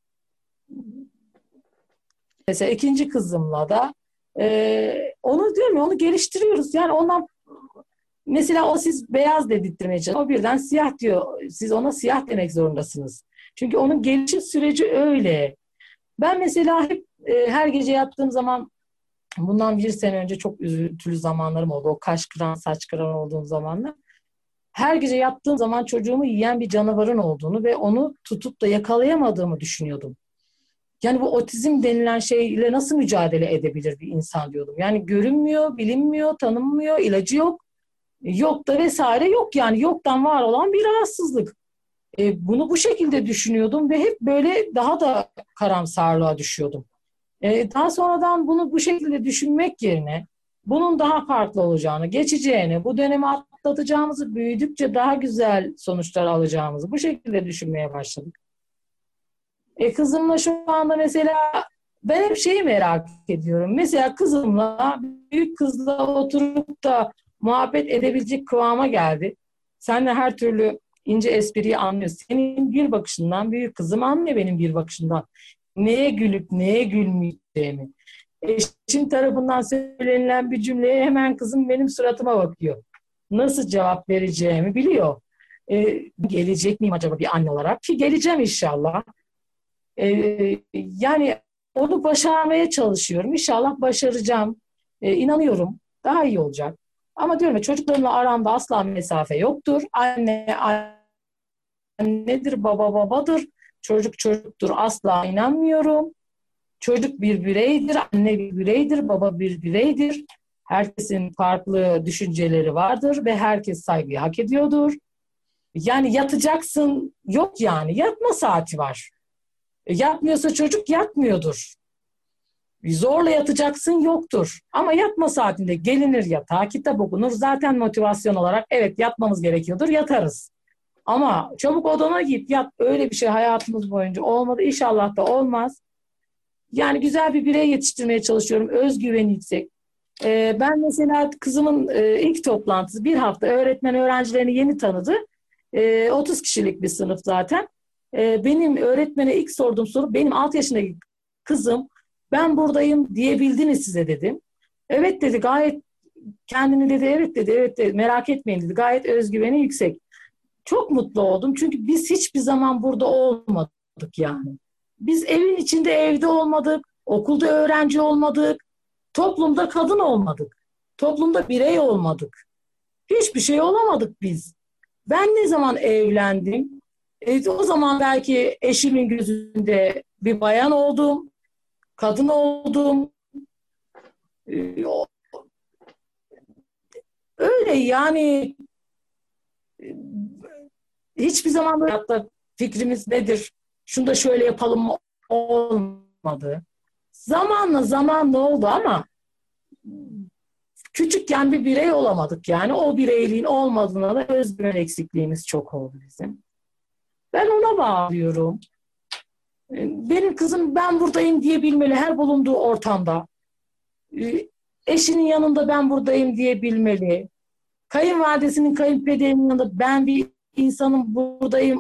Mesela ikinci kızımla da e, onu diyorum ya, onu geliştiriyoruz. Yani ondan mesela o siz beyaz dedirtmeye çalışıyor. O birden siyah diyor. Siz ona siyah demek zorundasınız. Çünkü onun gelişim süreci öyle. Ben mesela hep e, her gece yattığım zaman, bundan bir sene önce çok üzüntülü zamanlarım oldu. O kaş kıran, saç kıran olduğum zamanlar. Her gece yattığım zaman çocuğumu yiyen bir canavarın olduğunu ve onu tutup da yakalayamadığımı düşünüyordum. Yani bu otizm denilen şeyle nasıl mücadele edebilir bir insan diyordum. Yani görünmüyor, bilinmiyor, tanınmıyor, ilacı yok. Yok da vesaire yok, yani yoktan var olan bir rahatsızlık. E, bunu bu şekilde düşünüyordum ve hep böyle daha da karamsarlığa düşüyordum. E, daha sonradan bunu bu şekilde düşünmek yerine bunun daha farklı olacağını, geçeceğini, bu dönemi atlatacağımızı, büyüdükçe daha güzel sonuçlar alacağımızı bu şekilde düşünmeye başladık. E, kızımla şu anda mesela ben hep şeyi merak ediyorum. Mesela kızımla, büyük kızla oturup da muhabbet edebilecek kıvama geldi. Sen de her türlü ince espriyi anlıyorsun. Senin bir bakışından büyük kızım anlıyor benim bir bakışımdan. Neye gülüp neye gülmeyeceğimi. Eşim tarafından söylenilen bir cümleye hemen kızım benim suratıma bakıyor. Nasıl cevap vereceğimi biliyor. Ee, gelecek miyim acaba bir anne olarak? Ki geleceğim inşallah. Ee, yani onu başarmaya çalışıyorum. İnşallah başaracağım. Ee, inanıyorum. Daha iyi olacak. Ama diyorum ya, çocuklarımla aramda asla mesafe yoktur. Anne annedir, baba babadır. Çocuk çocuktur. Asla inanmıyorum. Çocuk bir bireydir, anne bir bireydir, baba bir bireydir. Herkesin farklı düşünceleri vardır ve herkes saygıyı hak ediyordur. Yani yatacaksın yok yani. Yatma saati var. E, yatmıyorsa çocuk yatmıyordur. Zorla yatacaksın yoktur. Ama yatma saatinde gelinir yatağa, kitap okunur. Zaten motivasyon olarak evet yatmamız gerekiyordur, yatarız. Ama çabuk odana git yat, öyle bir şey hayatımız boyunca olmadı. İnşallah da olmaz. Yani güzel bir birey yetiştirmeye çalışıyorum. Özgüveni yüksek. Ee, ben mesela kızımın e, ilk toplantısı, bir hafta öğretmen öğrencilerini yeni tanıdı. Ee, otuz kişilik bir sınıf zaten. Ee, benim öğretmene ilk sorduğum soru, benim altı yaşındaki kızım ben buradayım diyebildiniz size dedim. Evet dedi, gayet kendini dedi, evet dedi, evet dedi, merak etmeyin dedi, gayet özgüveni yüksek. Çok mutlu oldum çünkü biz hiçbir zaman burada olmadık yani. Biz evin içinde evde olmadık, okulda öğrenci olmadık, toplumda kadın olmadık, toplumda birey olmadık. Hiçbir şey olamadık biz. Ben ne zaman evlendim? E, o zaman belki eşimin gözünde bir bayan oldum, kadın oldum. E, öyle yani, e, hiçbir zaman böyle hayatta fikrimiz nedir? Şunu da şöyle yapalım mı? Olmadı. Zamanla zamanla oldu ama küçükken bir birey olamadık yani. O bireyliğin olmadığına da özgüven eksikliğimiz çok oldu bizim. Ben ona bağlıyorum. Benim kızım ben buradayım diyebilmeli her bulunduğu ortamda. Eşinin yanında ben buradayım diyebilmeli. Kayınvalidesinin, kayınpederinin yanında ben bir insanım buradayım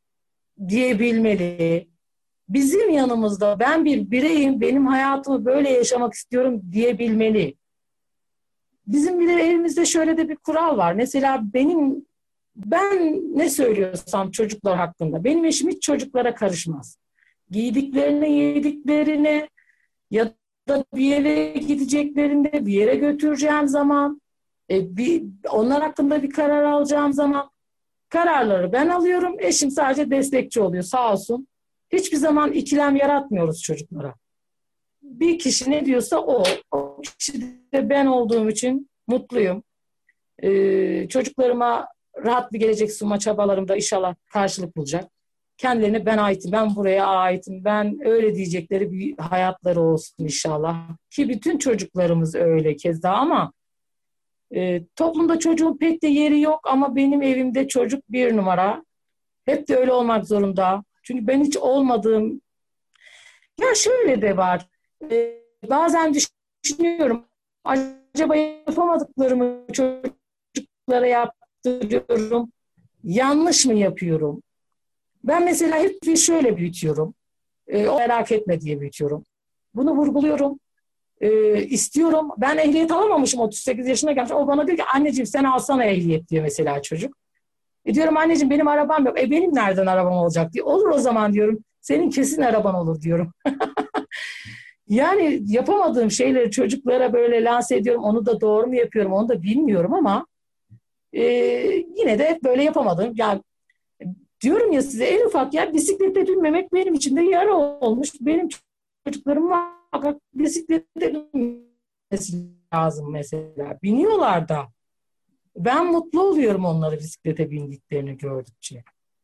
diyebilmeli. Bizim yanımızda ben bir bireyim, benim hayatımı böyle yaşamak istiyorum diyebilmeli. Bizim bir de evimizde şöyle de bir kural var. Mesela benim, ben ne söylüyorsam çocuklar hakkında, benim eşim hiç çocuklara karışmaz. Giydiklerine, yediklerine ya da bir yere gideceklerinde, bir yere götüreceğim zaman, e, bir, onlar hakkında bir karar alacağım zaman kararları ben alıyorum. Eşim sadece destekçi oluyor sağ olsun. Hiçbir zaman ikilem yaratmıyoruz çocuklara. Bir kişi ne diyorsa o. O kişi de ben olduğum için mutluyum. Ee, çocuklarıma rahat bir gelecek sunma çabalarım da inşallah karşılık bulacak. Kendilerine ben aitim, ben buraya aitim, ben öyle diyecekleri bir hayatları olsun inşallah. Ki bütün çocuklarımız öyle keza ama e, toplumda çocuğun pek de yeri yok ama benim evimde çocuk bir numara. Hep de öyle olmak zorunda. Çünkü ben hiç olmadığım, ya şöyle de var. E, bazen düşünüyorum, acaba yapamadıklarımı çocuklara yaptırıyorum. Yanlış mı yapıyorum? Ben mesela hep şöyle büyütüyorum. E, o merak etme diye büyütüyorum. Bunu vurguluyorum. E, istiyorum. Ben ehliyet alamamışım, otuz sekiz yaşına gelmiş. O bana diyor ki anneciğim sen alsana ehliyet diyor mesela çocuk. E diyorum anneciğim benim arabam yok. E benim nereden arabam olacak diyor. Olur o zaman diyorum. Senin kesin araban olur diyorum. Yani yapamadığım şeyleri çocuklara böyle lanse ediyorum. Onu da doğru mu yapıyorum onu da bilmiyorum ama e, yine de hep böyle yapamadım. Yani diyorum ya size en ufak ya bisiklete binmemek benim için de yara olmuş. Benim çocuklarım muhakkak bisiklete binmesi lazım mesela. Biniyorlar da. Ben mutlu oluyorum onları bisiklete bindiklerini gördükçe.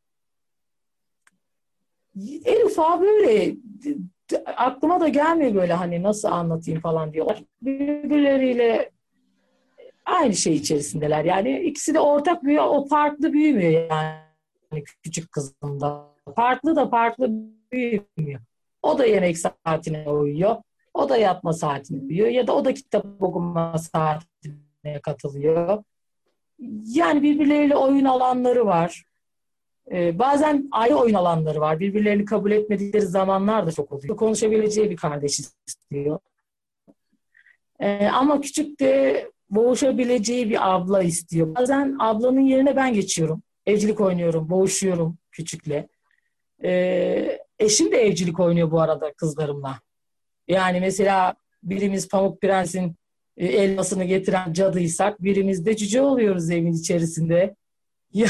En ufak böyle aklıma da gelmiyor böyle hani nasıl anlatayım falan diyorlar. Birbirleriyle aynı şey içerisindeler. Yani ikisi de ortak büyüyor. O farklı büyümüyor yani küçük kızımda. Farklı da farklı büyümüyor. O da yemek saatine uyuyor. O da yatma saatine uyuyor. Ya da o da kitap okuma saatine katılıyor. Yani birbirleriyle oyun alanları var. Ee, bazen ayrı oyun alanları var. Birbirlerini kabul etmedikleri zamanlar da çok oluyor. Konuşabileceği bir kardeş istiyor. Ee, ama küçük de boğuşabileceği bir abla istiyor. Bazen ablanın yerine ben geçiyorum. Evcilik oynuyorum, boğuşuyorum küçükle. Ee, eşim de evcilik oynuyor bu arada kızlarımla. Yani mesela birimiz Pamuk Prens'in e, elmasını getiren cadıysak birimiz de cüce oluyoruz evin içerisinde. Ya,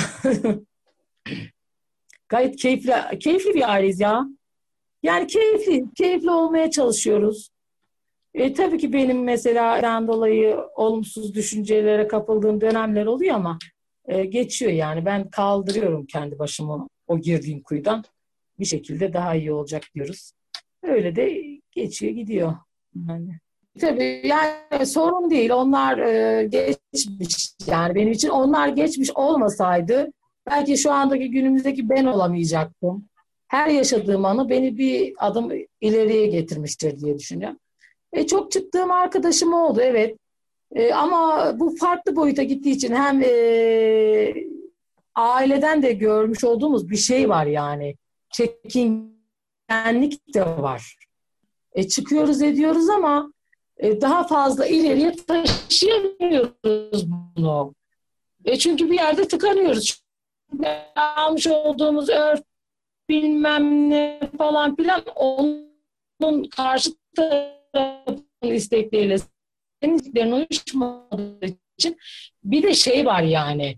gayet keyifli, keyifli bir aileyiz ya. Yani keyifli, keyifli olmaya çalışıyoruz. E, tabii ki benim mesela ben dolayı olumsuz düşüncelere kapıldığım dönemler oluyor ama e, geçiyor yani. Ben kaldırıyorum kendi başımı o girdiğim kuyudan. Bir şekilde daha iyi olacak diyoruz. Öyle de geçiyor gidiyor. Yani. Tabii yani sorun değil. Onlar e, geçmiş. Yani benim için onlar geçmiş olmasaydı belki şu andaki günümüzdeki ben olamayacaktım. Her yaşadığım anı beni bir adım ileriye getirmiştir diye düşünüyorum. E, çok çıktığım arkadaşım oldu evet. E, ama bu farklı boyuta gittiği için hem e, aileden de görmüş olduğumuz bir şey var yani. Çekingenlik de var. E, çıkıyoruz ediyoruz ama e, daha fazla ileriye taşıyamıyoruz bunu. E, çünkü bir yerde tıkanıyoruz. Almış olduğumuz örf bilmem ne falan filan onun karşı tarafın istekleriyle senin isteklerin uyuşmadığı için bir de şey var yani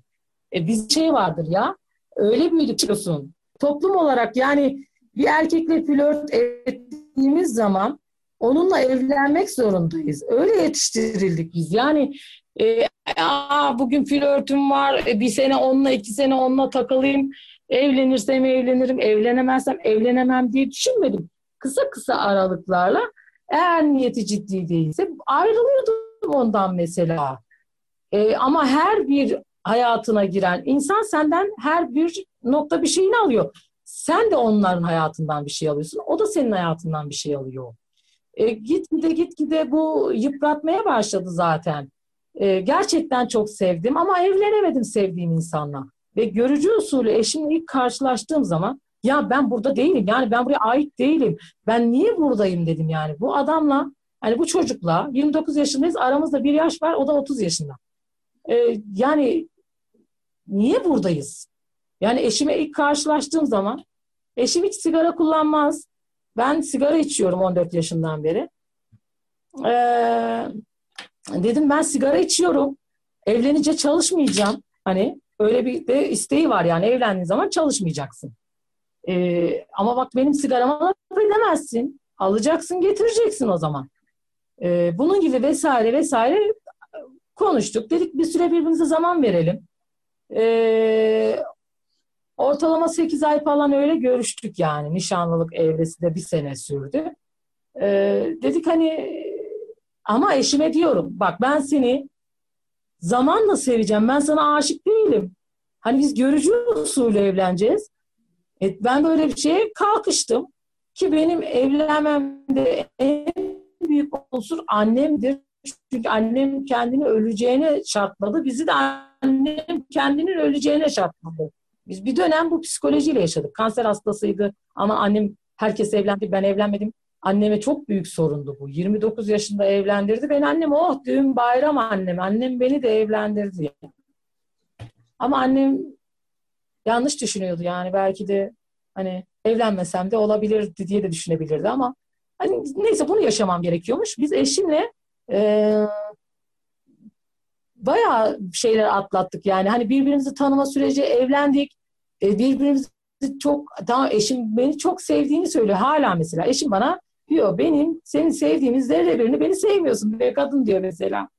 E, biz şey vardır ya, öyle büyüdük çıkıyorsun. Toplum olarak yani bir erkekle flört ettiğimiz zaman onunla evlenmek zorundayız. Öyle yetiştirildik biz. Yani e, aa, bugün flörtüm var, e, bir sene onunla, iki sene onunla takılayım. Evlenirsem evlenirim, evlenemezsem evlenemem diye düşünmedim. Kısa kısa aralıklarla eğer niyeti ciddi değilse ayrılıyordum ondan mesela. E, ama her bir hayatına giren insan senden her bir nokta bir şeyini alıyor. Sen de onların hayatından bir şey alıyorsun. O da senin hayatından bir şey alıyor. E, gitgide gitgide bu yıpratmaya başladı zaten. E, gerçekten çok sevdim ama evlenemedim sevdiğim insanla. Ve görücü usulü eşimle ilk karşılaştığım zaman ya ben burada değilim. Yani ben buraya ait değilim. Ben niye buradayım dedim yani. Bu adamla, hani bu çocukla yirmi dokuz yaşındayız. Aramızda bir yaş var. O da otuz yaşında. E, yani niye buradayız? Yani eşime ilk karşılaştığım zaman eşim hiç sigara kullanmaz. Ben sigara içiyorum on dört yaşından beri. Ee, dedim ben sigara içiyorum. Evlenince çalışmayacağım. Hani öyle bir de isteği var yani evlendiğin zaman çalışmayacaksın. Ee, ama bak benim sigarama laf edemezsin. Alacaksın getireceksin o zaman. Ee, bunun gibi vesaire vesaire konuştuk. Dedik bir süre birbirimize zaman verelim. Ee, ortalama sekiz ay falan öyle görüştük yani. Nişanlılık evresi de bir sene sürdü. Ee, dedik hani ama eşime diyorum bak ben seni zamanla seveceğim. Ben sana aşık değilim. Hani biz görücü usulü evleneceğiz. E, ben böyle bir şeye kalkıştım. Ki benim evlenmemde en büyük unsur annemdir. Çünkü annem kendini öleceğine şartladı. Bizi de annem kendinin öleceğine şartladı. Biz bir dönem bu psikolojiyle yaşadık. Kanser hastasıydı ama annem herkes evlendi, ben evlenmedim. Anneme çok büyük sorundu bu. yirmi dokuz yaşında evlendirdi. Ben annem oh düğün bayram annem. Annem beni de evlendirdi. Ama annem yanlış düşünüyordu yani belki de hani evlenmesem de olabilirdi diye de düşünebilirdi ama hani neyse bunu yaşamam gerekiyormuş. Biz eşimle e, bayağı şeyler atlattık yani hani birbirimizi tanıma süreci evlendik. E, birbirimizi çok tamam eşim beni çok sevdiğini söylüyor hala mesela eşim bana diyor benim senin sevdiğimiz zerre birini beni sevmiyorsun be kadın diyor mesela.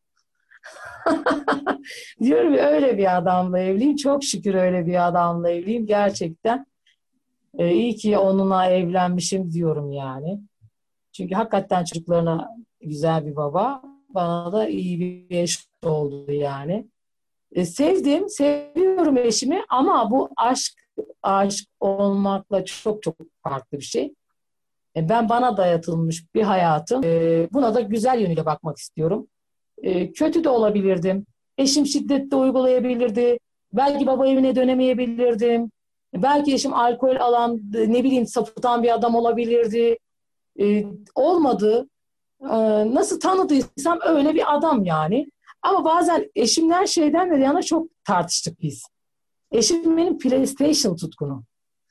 Diyorum ya öyle bir adamla evliyim. Çok şükür öyle bir adamla evliyim. Gerçekten e, iyi ki onunla evlenmişim diyorum yani. Çünkü hakikaten çocuklarına güzel bir baba. Bana da iyi bir eş oldu yani. E, sevdim, seviyorum eşimi ama bu aşk aşk olmakla çok çok farklı bir şey. E, ben bana dayatılmış bir hayatım. E, buna da güzel yönüyle bakmak istiyorum. E, kötü de olabilirdim. Eşim şiddet de uygulayabilirdi. Belki baba evine dönemeyebilirdim. Belki eşim alkol alan, ne bileyim sapıtan bir adam olabilirdi. E, olmadı. E, nasıl tanıdıysam öyle bir adam yani. Ama bazen eşimler şeyden de yana çok tartıştık biz. Eşim benim PlayStation tutkunu.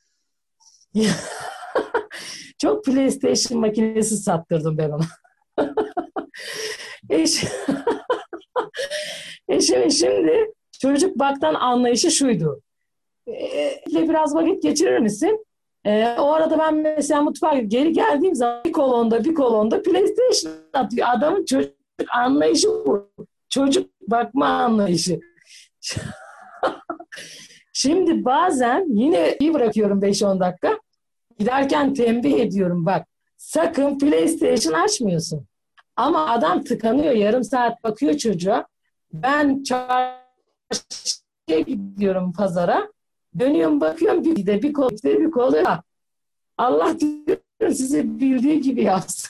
Çok PlayStation makinesi sattırdım ben ona. Eş, eşimin şimdi çocuk baktan anlayışı şuydu. E, biraz vakit geçirir misin? E, o arada ben mesela mutfağa geri geldiğim zaman bir kolonda bir kolonda PlayStation atıyor. Adamın çocuk anlayışı bu. Çocuk bakma anlayışı. Şimdi bazen yine iyi bırakıyorum beş on dakika. Giderken tembih ediyorum bak. Sakın PlayStation açmıyorsun. Ama adam tıkanıyor. Yarım saat bakıyor çocuğa. Ben çarşıya gidiyorum pazara. Dönüyorum bakıyorum bir de bir kol bir kol. Allah diyor sizi bildiği gibi yapsın.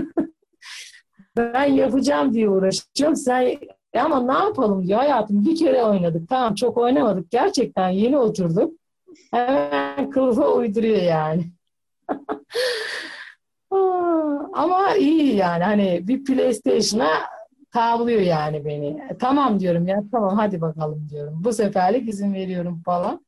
Ben yapacağım diye uğraşıyorum. Sen ama ne yapalım diyor hayatım. Bir kere oynadık. Tamam çok oynamadık. Gerçekten yeni oturduk. Hemen kılıfa uyduruyor yani. Ama iyi yani hani bir PlayStation'a tavlıyor yani beni. E, tamam diyorum ya tamam hadi bakalım diyorum. Bu seferlik izin veriyorum falan.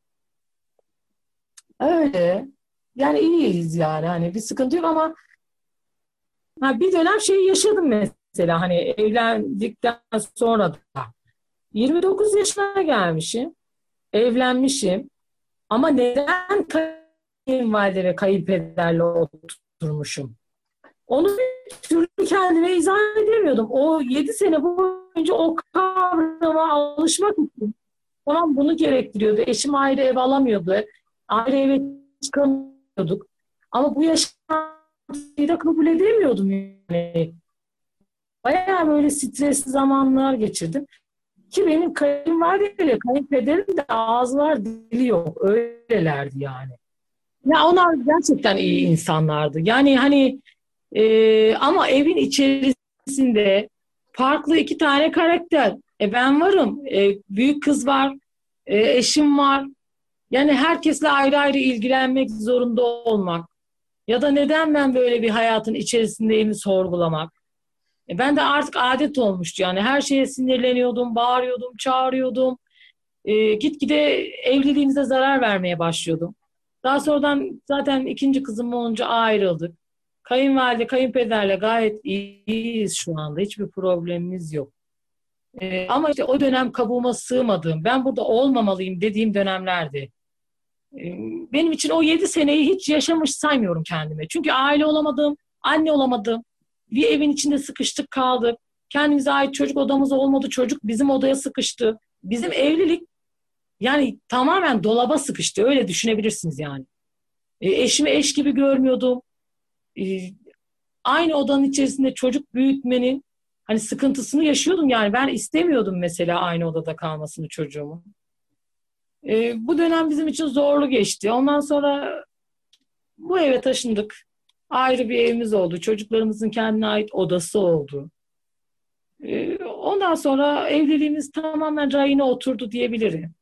Öyle. Yani iyiyiz yani hani bir sıkıntı yok ama ha, bir dönem şey yaşadım mesela hani evlendikten sonra da yirmi dokuz yaşına gelmişim. evlenmişim. Ama neden kayınvalide ve kayınpederle oturmuşum? Onu bir türlü kendime izah edemiyordum. O yedi sene boyunca o kavrama alışmak için tamam bunu gerektiriyordu. Eşim ayrı ev alamıyordu. Ayrı eve çıkamıyorduk. Ama bu yaşantıyı da kabul edemiyordum yani. Bayağı böyle stresli zamanlar geçirdim. Ki benim kayınvalideyle kayınpederim de ağzı var dili yok. Öylelerdi yani. Ya onlar gerçekten iyi insanlardı. Yani hani e, ama evin içerisinde farklı iki tane karakter. E ben varım. E, büyük kız var. E, eşim var. Yani herkesle ayrı ayrı ilgilenmek zorunda olmak. Ya da neden ben böyle bir hayatın içerisindeyimi sorgulamak. E ben de artık adet olmuştu yani. Her şeye sinirleniyordum, bağırıyordum, çağırıyordum. E, gitgide evliliğimize zarar vermeye başlıyordum. Daha sonradan zaten ikinci kızım olunca ayrıldık. Kayınvalide, kayınpederle gayet iyiyiz şu anda. Hiçbir problemimiz yok. E, ama işte o dönem kabuğuma sığmadığım, ben burada olmamalıyım dediğim dönemlerdi. E, benim için o yedi seneyi hiç yaşamış saymıyorum kendime. Çünkü aile olamadım, anne olamadım. Bir evin içinde sıkıştık kaldık. Kendimize ait çocuk odamız olmadı. Çocuk bizim odaya sıkıştı. Bizim evlilik yani tamamen dolaba sıkıştı. Öyle düşünebilirsiniz yani. E, eşimi eş gibi görmüyordum. E, aynı odanın içerisinde çocuk büyütmenin hani sıkıntısını yaşıyordum yani. Ben istemiyordum mesela aynı odada kalmasını çocuğumun. E, bu dönem bizim için zorlu geçti. Ondan sonra bu eve taşındık. Ayrı bir evimiz oldu. Çocuklarımızın kendine ait odası oldu. E, ondan sonra evliliğimiz tamamen rayına oturdu diyebilirim.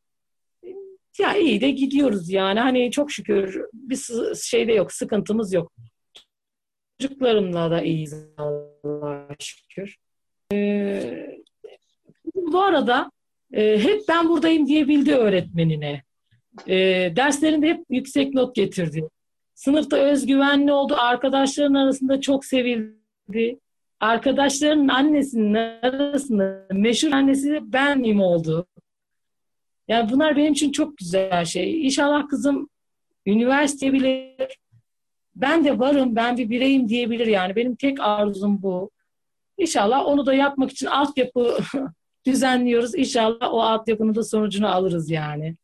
Ya iyi de gidiyoruz yani. Hani çok şükür bir şeyde yok, sıkıntımız yok. Çocuklarımla da iyiyiz Allah'a şükür. Ee, bu arada e, hep ben buradayım diyebildi öğretmenine. E, derslerinde hep yüksek not getirdi. Sınıfta özgüvenli oldu. Arkadaşların arasında çok sevildi. Arkadaşlarının annesinin arasında meşhur annesi benim oldu. Yani bunlar benim için çok güzel şey. İnşallah kızım üniversite bile ben de varım, ben bir bireyim diyebilir yani. Benim tek arzum bu. İnşallah onu da yapmak için altyapı düzenliyoruz. İnşallah o altyapının da sonucunu alırız yani.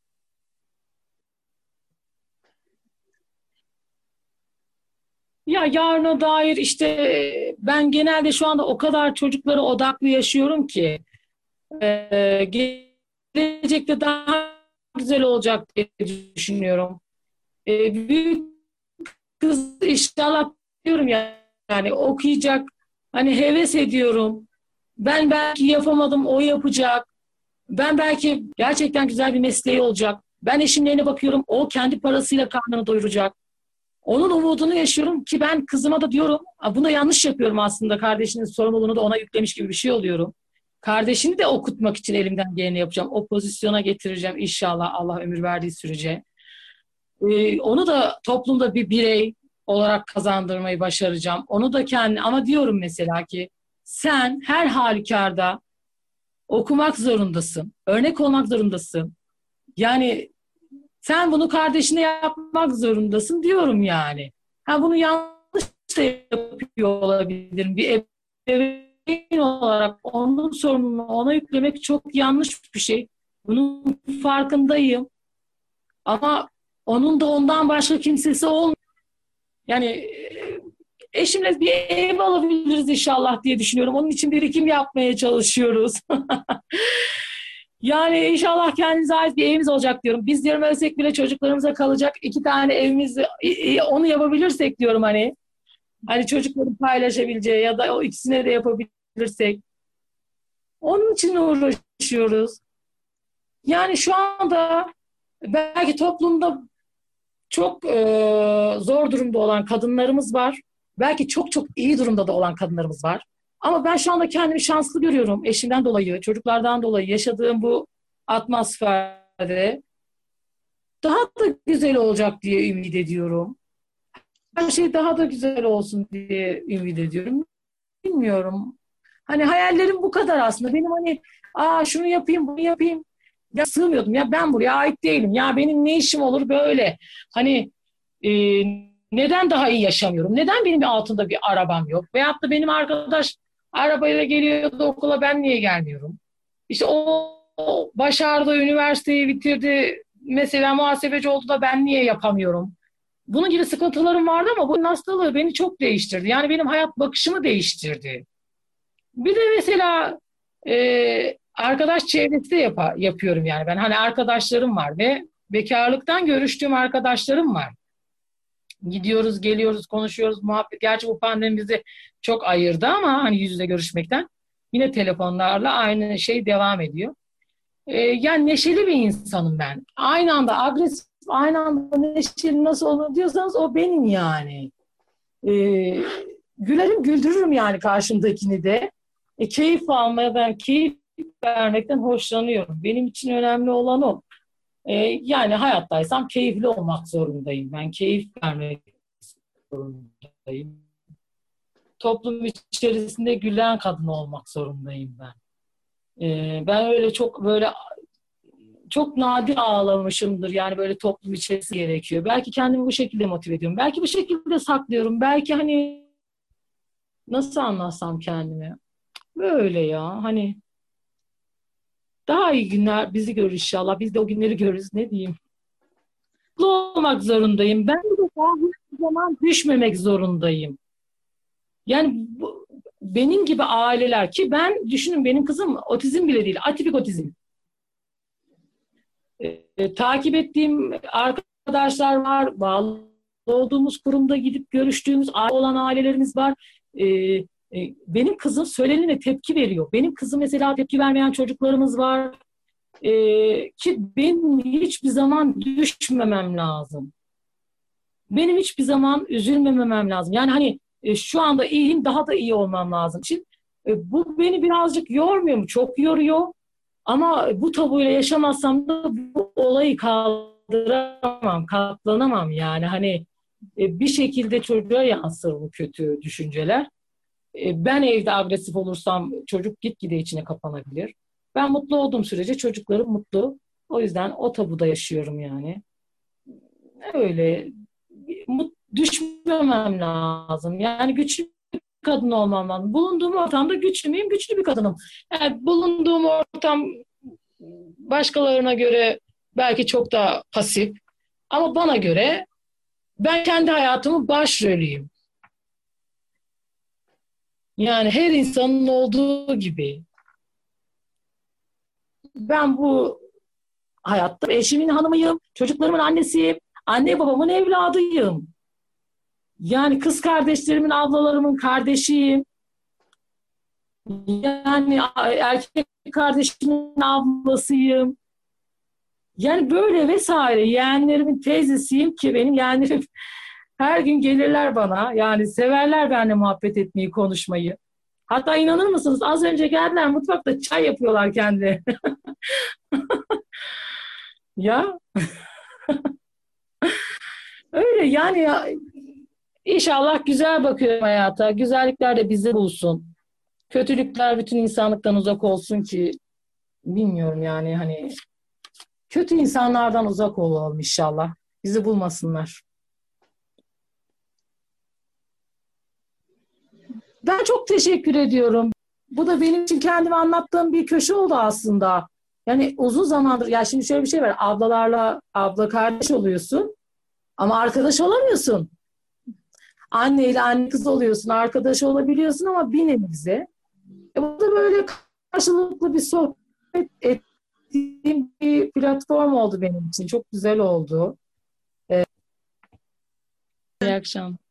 Ya yarına dair işte ben genelde şu anda o kadar çocuklara odaklı yaşıyorum ki e, gelecekte daha güzel olacak diye düşünüyorum. E, büyük kız inşallah diyorum ya, yani okuyacak. Hani heves ediyorum. Ben belki yapamadım, o yapacak. Ben belki gerçekten güzel bir mesleği olacak. Ben eşimlerine bakıyorum, o kendi parasıyla karnını doyuracak. Onun umudunu yaşıyorum ki ben kızıma da diyorum, buna yanlış yapıyorum aslında, kardeşinin sorumluluğunu da ona yüklemiş gibi bir şey oluyorum. Kardeşini de okutmak için elimden geleni yapacağım. O pozisyona getireceğim inşallah Allah ömür verdiği sürece. Ee, onu da toplumda bir birey olarak kazandırmayı başaracağım. Onu da kendi ama diyorum mesela ki sen her halükarda okumak zorundasın. Örnek olmak zorundasın. Yani sen bunu kardeşine yapmak zorundasın diyorum yani. Ha bunu yanlış da yapıyor olabilirim. Bir ebeveyn olarak onun sorumluluğunu ona yüklemek çok yanlış bir şey. Bunun farkındayım. Ama onun da ondan başka kimsesi olmuyor. Yani e, eşimle bir ev alabiliriz inşallah diye düşünüyorum. Onun için birikim yapmaya çalışıyoruz. Yani inşallah kendimize ait bir evimiz olacak diyorum. Biz diyorum ölsek bile çocuklarımıza kalacak iki tane evimiz, onu yapabilirsek diyorum hani. Hani çocukların paylaşabileceği ya da o ikisine de yapabilirsek. Onun için uğraşıyoruz. Yani şu anda belki toplumda çok e, zor durumda olan kadınlarımız var. Belki çok çok iyi durumda da olan kadınlarımız var. Ama ben şu anda kendimi şanslı görüyorum. Eşimden dolayı, çocuklardan dolayı yaşadığım bu atmosferde daha da güzel olacak diye ümit ediyorum. Her şey daha da güzel olsun diye ümit ediyorum. Bilmiyorum. Hani hayallerim bu kadar aslında. Benim hani aa şunu yapayım, bunu yapayım. Ya sığmıyordum. Ya ben buraya ait değilim. Ya benim ne işim olur böyle? Hani e, neden daha iyi yaşamıyorum? Neden benim altında bir arabam yok? Veyahut da benim arkadaş arabayla geliyordu okula, ben niye gelmiyorum? İşte o, o başardı, üniversiteyi bitirdi. Mesela muhasebeci oldu da ben niye yapamıyorum? Bunun gibi sıkıntılarım vardı ama bu hastalığı beni çok değiştirdi. Yani benim hayat bakışımı değiştirdi. Bir de mesela e, arkadaş çevresi de yapa- yapıyorum yani. Ben hani arkadaşlarım var ve bekarlıktan görüştüğüm arkadaşlarım var. Gidiyoruz, geliyoruz, konuşuyoruz, muhabbet. Gerçi bu pandemi bizi çok ayırdı ama hani yüz yüze görüşmekten. Yine telefonlarla aynı şey devam ediyor. E, yani neşeli bir insanım ben. Aynı anda agresif, aynı anda neşeli nasıl olur diyorsanız o benim yani. E, gülerim, güldürürüm yani karşımdakini de. E, keyif almaya, ben keyif vermekten hoşlanıyorum. Benim için önemli olan o. E, yani hayattaysam keyifli olmak zorundayım. Ben keyif vermek zorundayım. Toplum içerisinde gülen kadın olmak zorundayım ben. E, ben öyle çok böyle çok nadir ağlamışımdır. Yani böyle toplum içerisinde gerekiyor. Belki kendimi bu şekilde motive ediyorum. Belki bu şekilde saklıyorum. Belki hani nasıl anlatsam kendimi. Böyle ya hani daha iyi günler bizi görür inşallah. Biz de o günleri görürüz, ne diyeyim. Mutlu olmak zorundayım. Ben de daha hiçbir zaman düşmemek zorundayım. Yani bu, benim gibi aileler ki ben düşünün, benim kızım otizm bile değil. Atipik otizm. E, e, takip ettiğim arkadaşlar var. Bağlı olduğumuz kurumda gidip görüştüğümüz olan ailelerimiz var. E, e, benim kızım söylenene tepki veriyor. Benim kızım mesela tepki vermeyen çocuklarımız var. E, ki benim hiçbir zaman düşmemem lazım. Benim hiçbir zaman üzülmemem lazım. Yani hani e, şu anda iyiyim, daha da iyi olmam lazım için. E, bu beni birazcık yormuyor mu? Çok yoruyor. Ama bu tabuyla yaşamazsam da bu olayı kaldıramam, katlanamam yani. Hani e, bir şekilde çocuğa yansır bu kötü düşünceler. E, ben evde agresif olursam çocuk gitgide içine kapanabilir. Ben mutlu olduğum sürece çocuklarım mutlu. O yüzden o tabuda yaşıyorum yani. Öyle mut, düşmemem lazım. Yani güçlü bir kadın olmam lazım. Bulunduğum ortamda güçlü müyüm? Güçlü bir kadınım. Yani bulunduğum ortam başkalarına göre belki çok da pasif. Ama bana göre ben kendi hayatımın başrolüyüm. Yani her insanın olduğu gibi. Ben bu hayatta eşimin hanımıyım, çocuklarımın annesiyim, anne babamın evladıyım. Yani kız kardeşlerimin, ablalarımın kardeşiyim. Yani erkek kardeşimin ablasıyım. Yani böyle vesaire, yeğenlerimin teyzesiyim ki benim yeğenlerim her gün gelirler bana. Yani severler benimle muhabbet etmeyi, konuşmayı. Hatta inanır mısınız, az önce geldiler, mutfakta çay yapıyorlar kendileri. Ya öyle yani ya, inşallah güzel bakıyorum hayata. Güzellikler de bizi bulsun. Kötülükler bütün insanlıktan uzak olsun ki bilmiyorum yani hani kötü insanlardan uzak olalım inşallah. Bizi bulmasınlar. Ben çok teşekkür ediyorum. Bu da benim için kendime anlattığım bir köşe oldu aslında. Yani uzun zamandır, ya şimdi şöyle bir şey var. Ablalarla abla kardeş oluyorsun ama arkadaş olamıyorsun. Anne ile anne kız oluyorsun, arkadaş olabiliyorsun ama bir nebze. E bu da böyle karşılıklı bir sohbet ettiğim bir platform oldu benim için. Çok güzel oldu. İyi akşam.